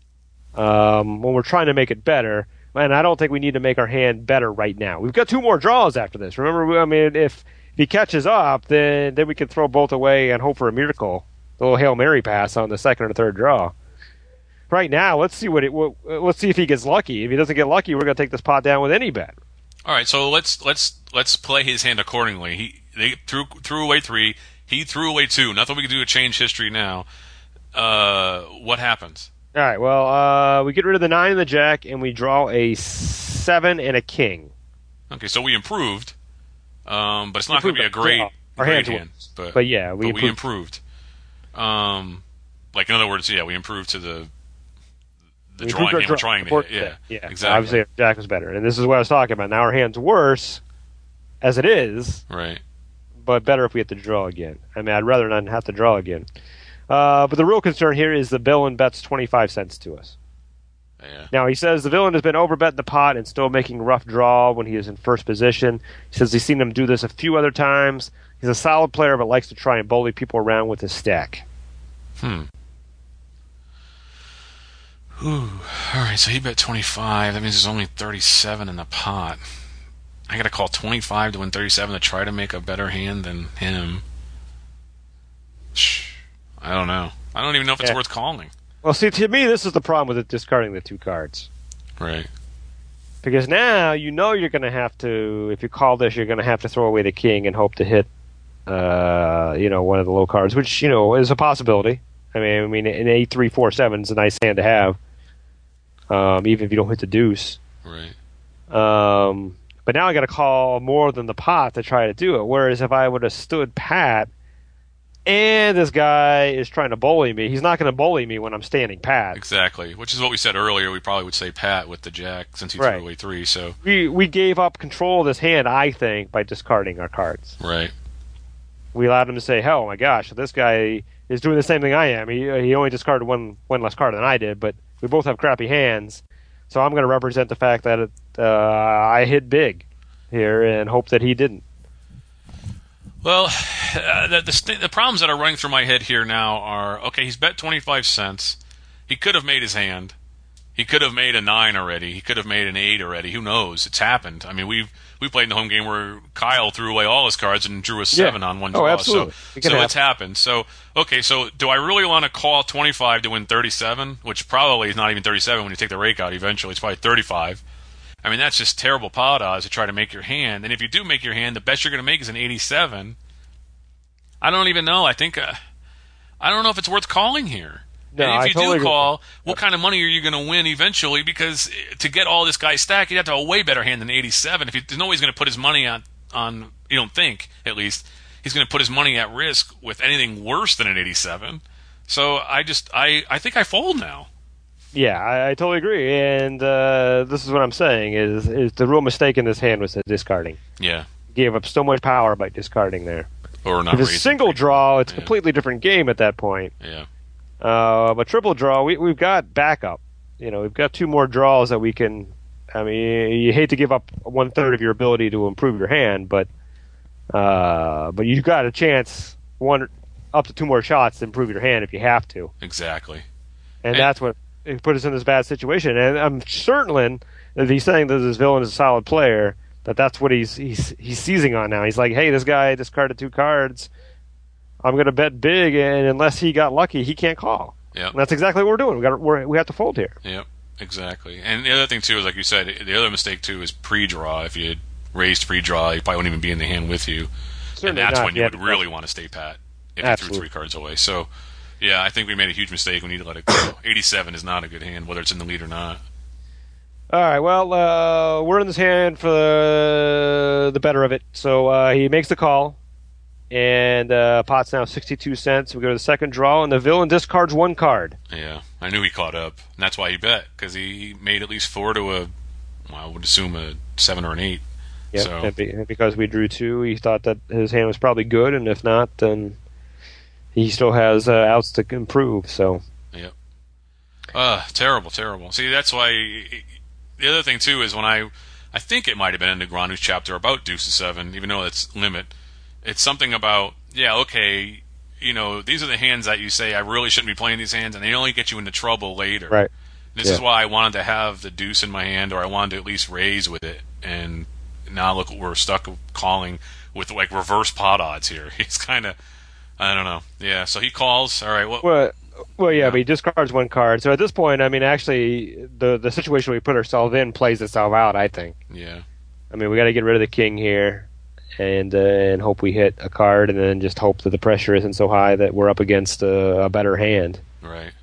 Um, when we're trying to make it better, and I don't think we need to make our hand better right now. We've got two more draws after this. Remember, I mean, if, if he catches up, then then we can throw both away and hope for a miracle, the little Hail Mary pass on the second or third draw. Right now, let's see what it. What, let's see if he gets lucky. If he doesn't get lucky, we're going to take this pot down with any bet. All right, so let's let's let's play his hand accordingly. He they threw threw away three. He threw away two. Nothing we can do to change history now. Uh, what happens? All right. Well, uh, we get rid of the nine and the jack, and we draw a seven and a king. Okay, so we improved, um, but it's not going to be a Improved, great, yeah. Our great hands hand. were- But, but yeah, we but we improved. improved. Um, like in other words, yeah, we improved to the the We drawing improved our hand we're draw- trying to support hit. Yeah, set. yeah. exactly. Obviously, our jack was better, and this is what I was talking about. Now our hand's worse, as it is, Right. but better if we have to draw again. I mean, I'd rather not have to draw again. Uh, but the real concern here is the villain bets twenty-five cents to us. Yeah. Now, he says the villain has been overbet in the pot and still making rough draw when he is in first position. He says he's seen him do this a few other times. He's a solid player, but likes to try and bully people around with his stack. Hmm. Whew. All right, so he bet twenty-five. That means there's only thirty-seven in the pot. I got to call twenty-five to win thirty-seven to try to make a better hand than him. Shh. I don't know. I don't even know if it's Yeah. worth calling. Well, see, to me, this is the problem with it discarding the two cards. Right. Because now you know you're going to have to, if you call this, you're going to have to throw away the king and hope to hit, uh, you know, one of the low cards, which, you know, is a possibility. I mean, I mean, an eight, three, four, seven is a nice hand to have, um, even if you don't hit the deuce. Right. Um, but now I got to call more than the pot to try to do it. Whereas if I would have stood pat, and this guy is trying to bully me, he's not going to bully me when I'm standing pat. Exactly. Which is what we said earlier. We probably would say pat with the jack since he Right. threw away three. So We we gave up control of this hand, I think, by discarding our cards. right. We allowed him to say, "Hell, my gosh, this guy is doing the same thing I am. He he only discarded one one less card than I did, but we both have crappy hands. So I'm going to represent the fact that it, uh, I hit big here and hope that he didn't." Well, uh, the, the st- the problems that are running through my head here now are okay. He's bet twenty-five cents. He could have made his hand. He could have made a nine already. He could have made an eight already. Who knows? It's happened. I mean, we've we played in the home game where Kyle threw away all his cards and drew a seven Yeah. on one Oh, draw. absolutely. So, It can so happen. it's happened. So, okay, so do I really want to call twenty-five to win thirty-seven? Which probably is not even thirty-seven when you take the rake out eventually. It's probably thirty-five. I mean, that's just terrible pot odds to try to make your hand. And if you do make your hand, the best you're going to make is an eighty-seven. I don't even know. I think uh, I don't know if it's worth calling here. No, and if I you totally do agree. call, what kind of money are you going to win eventually? Because to get all this guy's stack, you'd have to have a way better hand than eighty-seven. If you, there's no way he's going to put his money on, on, you don't think, at least, he's going to put his money at risk with anything worse than an eighty-seven. So I just, I, I think I fold now. Yeah, I, I totally agree. And uh, this is what I'm saying is is the real mistake in this hand was the discarding. Yeah. Gave up so much power by discarding there. Or not If it's raising. single draw, it's a Yeah. completely different game at that point. Yeah. Uh, but triple draw, we, we've got backup. You know, we've got two more draws that we can. I mean, you hate to give up one third of your ability to improve your hand, but uh, but you've got a chance one up to two more shots to improve your hand if you have to, Exactly. and And- that's what it put us in this bad situation. And I'm certain that he's saying that this villain is a solid player. That that's what he's he's he's seizing on now. He's like, hey, this guy discarded two cards. I'm going to bet big, and unless he got lucky, he can't call. Yeah. And that's exactly what we're doing. We got we're, we have to fold here. Yep, exactly. And the other thing too is, like you said, the other mistake too is pre-draw. If you had raised pre-draw, you probably wouldn't even be in the hand with you, Certainly and that's not when if you you would had- really want to stay pat if Absolutely. you threw three cards away. So, yeah, I think we made a huge mistake. We need to let it go. eighty-seven is not a good hand, whether it's in the lead or not. All right. Well, uh, we're in this hand for the, the better of it. So uh, he makes the call, and uh, pot's now sixty-two cents. We go to the second draw, and the villain discards one card. Yeah, I knew he caught up, and that's why he bet, because he made at least four to a, well, I would assume a seven or an eight. Yep. So And, be, and because we drew two, he thought that his hand was probably good, and if not, then he still has uh, outs to improve. So Yep. Uh, terrible, terrible. See, that's why. The other thing too is when I, I think it might have been in the Granu's chapter about Deuce to Seven, even though it's limit. It's something about, yeah, okay, you know, these are the hands that you say I really shouldn't be playing these hands, and they only get you into trouble later. right. This Yeah. is why I wanted to have the Deuce in my hand, or I wanted to at least raise with it, and now look what we're stuck calling with like reverse pot odds here. He's kind of, I don't know, yeah. So he calls. All right, what? Well, well, yeah, but he discards one card. So at this point, I mean, actually, the the situation we put ourselves in plays itself out. I think. Yeah, I mean, we got to get rid of the king here, and uh, and hope we hit a card, and then just hope that the pressure isn't so high that we're up against a, a better hand. right.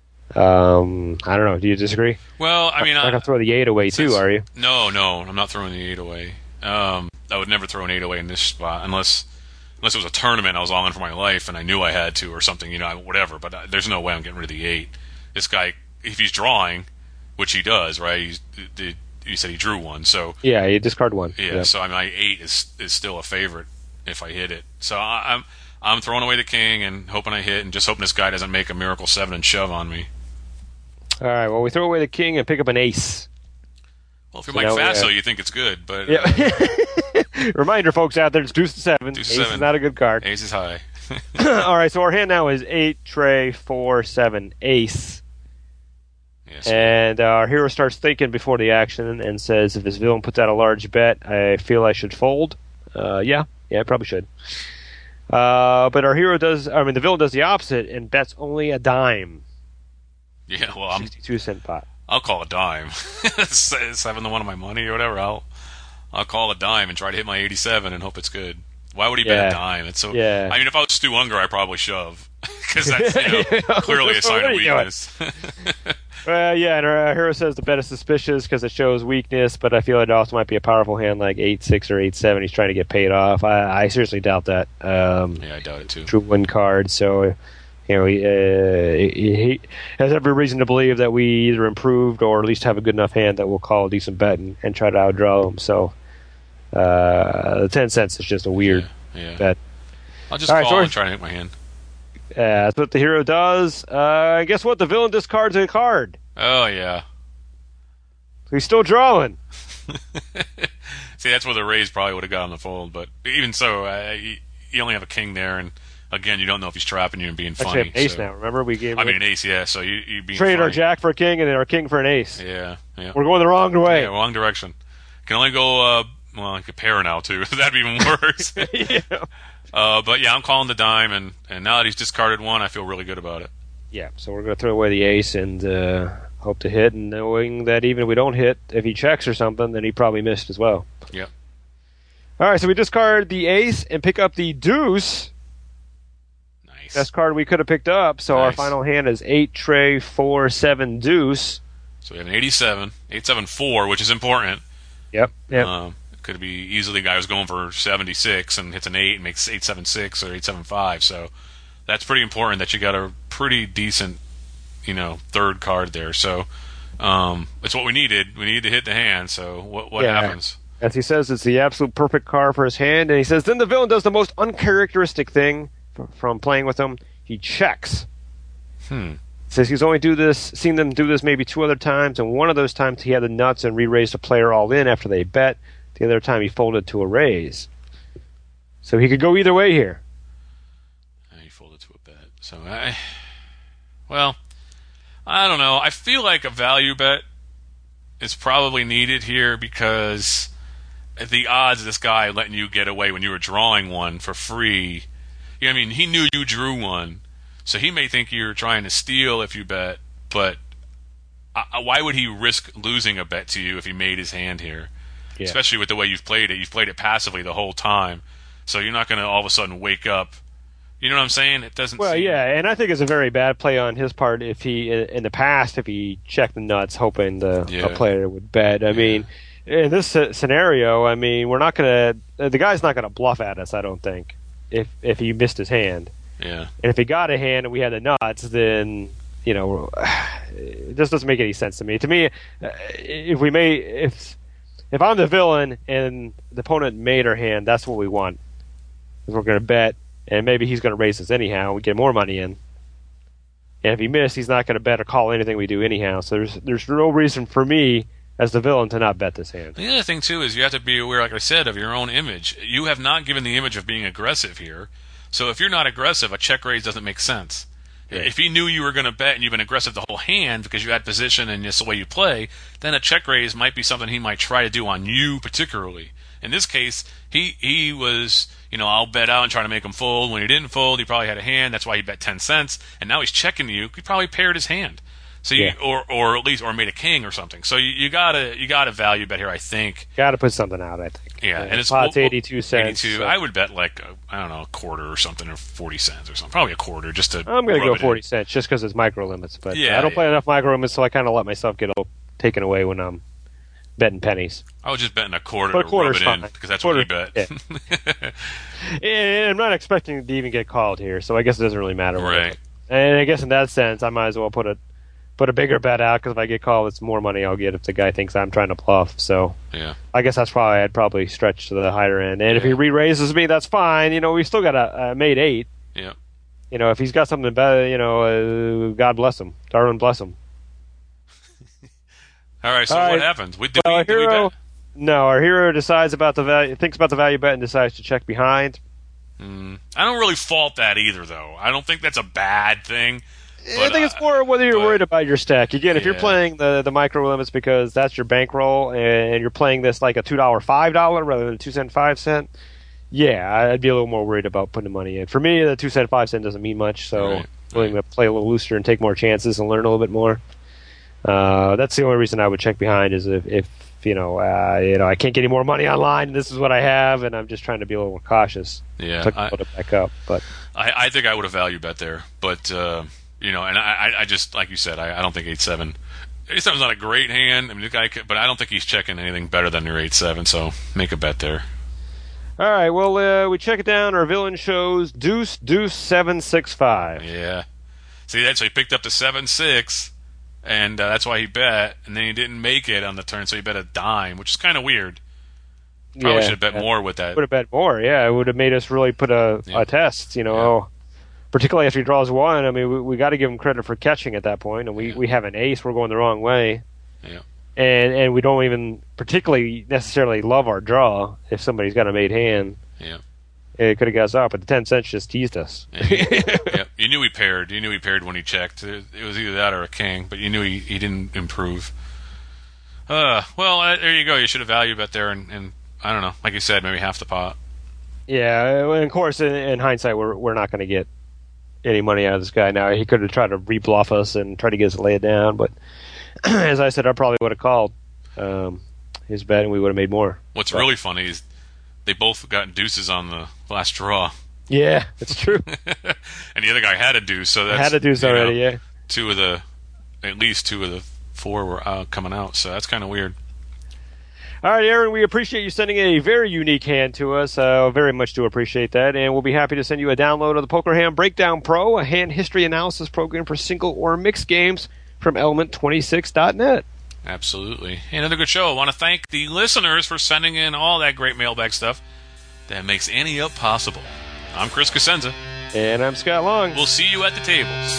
Um, I don't know. Do you disagree? Well, I mean, You're not I, gonna throw the eight away too, since- are you? No, no, I'm not throwing the eight away. Um, I would never throw an eight away in this spot unless unless it was a tournament I was all in for my life and I knew I had to or something, you know, whatever. But uh, there's no way I'm getting rid of the eight. This guy, if he's drawing, which he does, right? He's, the, you said he drew one, so Yeah, you discard one. yeah. So I mean, my eight is is still a favorite if I hit it. So I, I'm I'm throwing away the king and hoping I hit, and just hoping this guy doesn't make a miracle seven and shove on me. All right. Well, we throw away the king and pick up an ace. Well, if you're So Mike now we Faso, have- you think it's good, but Yeah. uh, Reminder, folks out there, it's deuce to seven. Deuce Ace to seven. is not a good card. ace is high. All right. So our hand now is eight, tray, four, seven, ace. Yes. And our hero starts thinking before the action and says, if his villain puts out a large bet, I feel I should fold. Uh, yeah, yeah, I probably should. Uh, but our hero does, I mean, the villain does the opposite and bets only a dime. Yeah, well, I'm, sixty-two cent pot. I'll call a dime. Seven to one of my money or whatever. I'll I'll call a dime and try to hit my eighty-seven and hope it's good. Why would he bet Yeah. a dime? It's so. Yeah. I mean, if I was Stu Unger, I'd probably shove because that's you know, clearly a sign What are of you doing? weakness. Well, yeah, and our hero says the bet is suspicious because it shows weakness, but I feel it also might be a powerful hand like eight six or eight seven. He's trying to get paid off. I, I seriously doubt that. Um, yeah, I doubt it too. True one card, so you know he, uh, he, he has every reason to believe that we either improved or at least have a good enough hand that we'll call a decent bet and, and try to outdraw him. So uh, the ten cents is just a weird Yeah, yeah. bet. I'll just All right, call so and try to hit my hand. Uh, that's what the hero does. Uh, guess what? The villain discards a card. Oh yeah. He's still drawing. See, that's where the raise probably would have got on the fold, but even so, uh, you, you only have a king there, and again, you don't know if he's trapping you and being Actually, funny. have an ace so. now. Remember, we gave. I mean, an ace, yeah. So you you being traded funny. our jack for a king and then our king for an ace. Yeah, yeah. We're going the wrong way. Yeah, wrong direction. Can only go uh, well, like a pair now too. That'd be even worse. yeah. Uh, but yeah, I'm calling the dime, and, and now that he's discarded one, I feel really good about it. Yeah. So we're going to throw away the ace and uh, hope to hit, and knowing that even if we don't hit, if he checks or something, then he probably missed as well. Yep. All right. So we discard the ace and pick up the deuce. Nice. Best card we could have picked up. So our Nice. final hand is eight, tray, four, seven, deuce. So we have an eighty-seven, eight seven four, which is important. Yep. Yep. Um, could be easily the guy who's going for seventy-six and hits an eight and makes eight seven six or eight seven five. So that's pretty important that you got a pretty decent, you know, third card there. So um, it's what we needed. We needed to hit the hand. So what what Yeah. happens? As he says, it's the absolute perfect card for his hand, and he says, then the villain does the most uncharacteristic thing f- from playing with him. He checks. Hmm. Says he's only do this, seen them do this maybe two other times, and one of those times he had the nuts and re-raised a player all in after they bet. The other time he folded to a raise. So he could go either way here. Uh, He folded to a bet. So I, well, I don't know. I feel like a value bet is probably needed here because the odds of this guy letting you get away when you were drawing one for free. You know what I mean, he knew you drew one, so he may think you're trying to steal if you bet. But uh, why would he risk losing a bet to you if he made his hand here? Yeah. Especially with the way you've played it. You've played it passively the whole time, so you're not going to all of a sudden wake up. You know what I'm saying? It doesn't. Well, seem... yeah, and I think it's a very bad play on his part if he, in the past, if he checked the nuts hoping the Yeah. a player would bet. I Yeah. mean, in this sce- scenario, I mean, we're not going to, the guy's not going to bluff at us, I don't think, if if he missed his hand. Yeah. And if he got a hand and we had the nuts, then, you know, it just doesn't make any sense to me. To me, uh, if we may, if if I'm the villain and the opponent made our hand, that's what we want. We're going to bet, and maybe he's going to raise us anyhow. We get more money in. And if he missed, he's not going to bet or call anything we do anyhow. So there's there's no reason for me as the villain to not bet this hand. The other thing, too, is you have to be aware, like I said, of your own image. You have not given the image of being aggressive here. So if you're not aggressive, a check raise doesn't make sense. Right. If he knew you were going to bet and you've been aggressive the whole hand because you had position and it's the way you play, then a check raise might be something he might try to do on you particularly. In this case, he he was, you know, I'll bet out and try to make him fold. When he didn't fold, he probably had a hand. That's why he bet ten cents. And now he's checking you. He probably paired his hand. So you, Yeah. or or at least or made a king or something. So you, you gotta you gotta value bet here, I think. Got to put something out, I think. Yeah, and it's pot's well, well, eighty-two cents. eighty-two. so- I would bet like a, I don't know a quarter or something, or forty cents or something. Probably a quarter, just to. I'm going to rub go it forty in. cents just because it's micro limits. But Yeah, I don't play yeah. enough micro limits, so I kind of let myself get a- taken away when I'm betting pennies. I was just betting a quarter But a to quarter's rub it in fine. because that's Quarter- what he bet. And I'm not expecting to even get called here, so I guess it doesn't really matter. what I Right. put. And I guess in that sense, I might as well put a put a bigger bet out because if I get called, it's more money I'll get if the guy thinks I'm trying to bluff. So Yeah. I guess that's probably I'd probably stretch to the higher end. And if he Yeah. re-raises me, that's fine. You know, we still got a, a made eight. Yeah. You know, if he's got something better, you know, uh, God bless him. Darwin bless him. All right. So All what right. happens? We, did, Well, we, our did we hero, bet? no, our hero decides about the value, thinks about the value bet, and decides to check behind. Mm, I don't really fault that either, though. I don't think that's a bad thing. I But, think it's uh, more whether you're but- worried about your stack. Again, if you're Yeah. playing the the micro limits because that's your bankroll, and you're playing this like a two dollar five dollar rather than two cent five cent, yeah, I'd be a little more worried about putting the money in. For me, the two cent five cent doesn't mean much, so Right, I'm willing to play a little looser and take more chances and learn a little bit more. Uh, that's the only reason I would check behind is if, if you know, uh, you know, I can't get any more money online. This is what I have, and I'm just trying to be a little more cautious. Yeah. to I, put it back up, but I, I think I would have value bet there, but uh, you know, and I, I- I just like you said, I, I don't think eight seven. Eight seven's not a great hand. I mean, the guy, could, but I don't think he's checking anything better than your eight seven. So make a bet there. all right. Well, uh, we check it down. Our villain shows deuce deuce seven six five. Yeah. See, that's so he picked up the seven six, and uh, that's why he bet, and then he didn't make it on the turn, so he bet a dime, which is kind of weird. Probably should have bet more with that. Would have bet more. Yeah, it would have made us really put a, Yeah. a test. You know, particularly after he draws one. I mean, we, we got to give him credit for catching at that point, and we, Yeah. we have an ace. We're going the wrong way. Yeah. And and we don't even particularly necessarily love our draw if somebody's got a made hand. Yeah. it could have got us out, but the ten cents just teased us. Yeah, you knew he paired. You knew he paired when he checked. It was either that or a king, but you knew he, he didn't improve. Uh, well, uh, there you go. You should have value bet there, and, and I don't know, like you said, maybe half the pot. Yeah, and of course, in, in hindsight, we're we're not going to get any money out of this guy now. He could have tried to re-bluff us and try to get us to lay it down, but as I said, I probably would have called um, his bet, and we would have made more. What's but, really funny is they both got deuces on the last draw. Yeah, it's true. And the other guy had a deuce, so that's had a deuce already. Know, yeah, two of the, at least two of the four were uh, coming out, so that's kind of weird. All right, Aaron, we appreciate you sending a very unique hand to us. Uh, very much do appreciate that. And we'll be happy to send you a download of the Poker Hand Breakdown Pro, a hand history analysis program for single or mixed games from element twenty-six dot net. Absolutely. Another good show. I want to thank the listeners for sending in all that great mailbag stuff that makes Ante Up possible. I'm Chris Cosenza. And I'm Scott Long. We'll see you at the tables.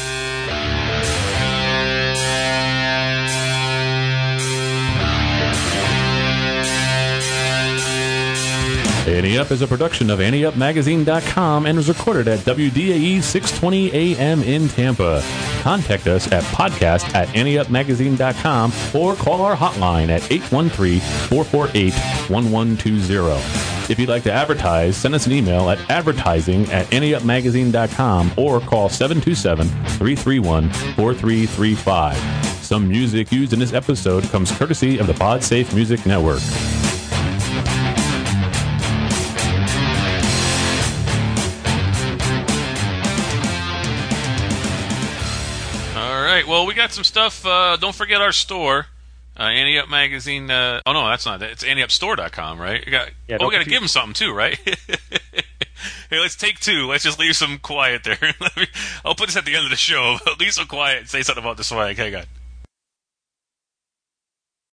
Ante Up is a production of ante up magazine dot com and was recorded at W D A E six twenty A M in Tampa. Contact us at podcast at ante up magazine dot com or call our hotline at eight one three, four four eight, one one two zero. If you'd like to advertise, send us an email at advertising at ante up magazine dot com or call seven two seven, three three one, four three three five. Some music used in this episode comes courtesy of the PodSafe Music Network. Well, we got some stuff. Uh, don't forget our store, uh, Ante Up Magazine. Uh, oh no, that's not that. It's ante up store dot com, right? You got, yeah, oh, we got to give them something too, right? Hey, let's take two. Let's just leave some quiet there. I'll put this at the end of the show. Leave some quiet and say something about the swag. Hey, God.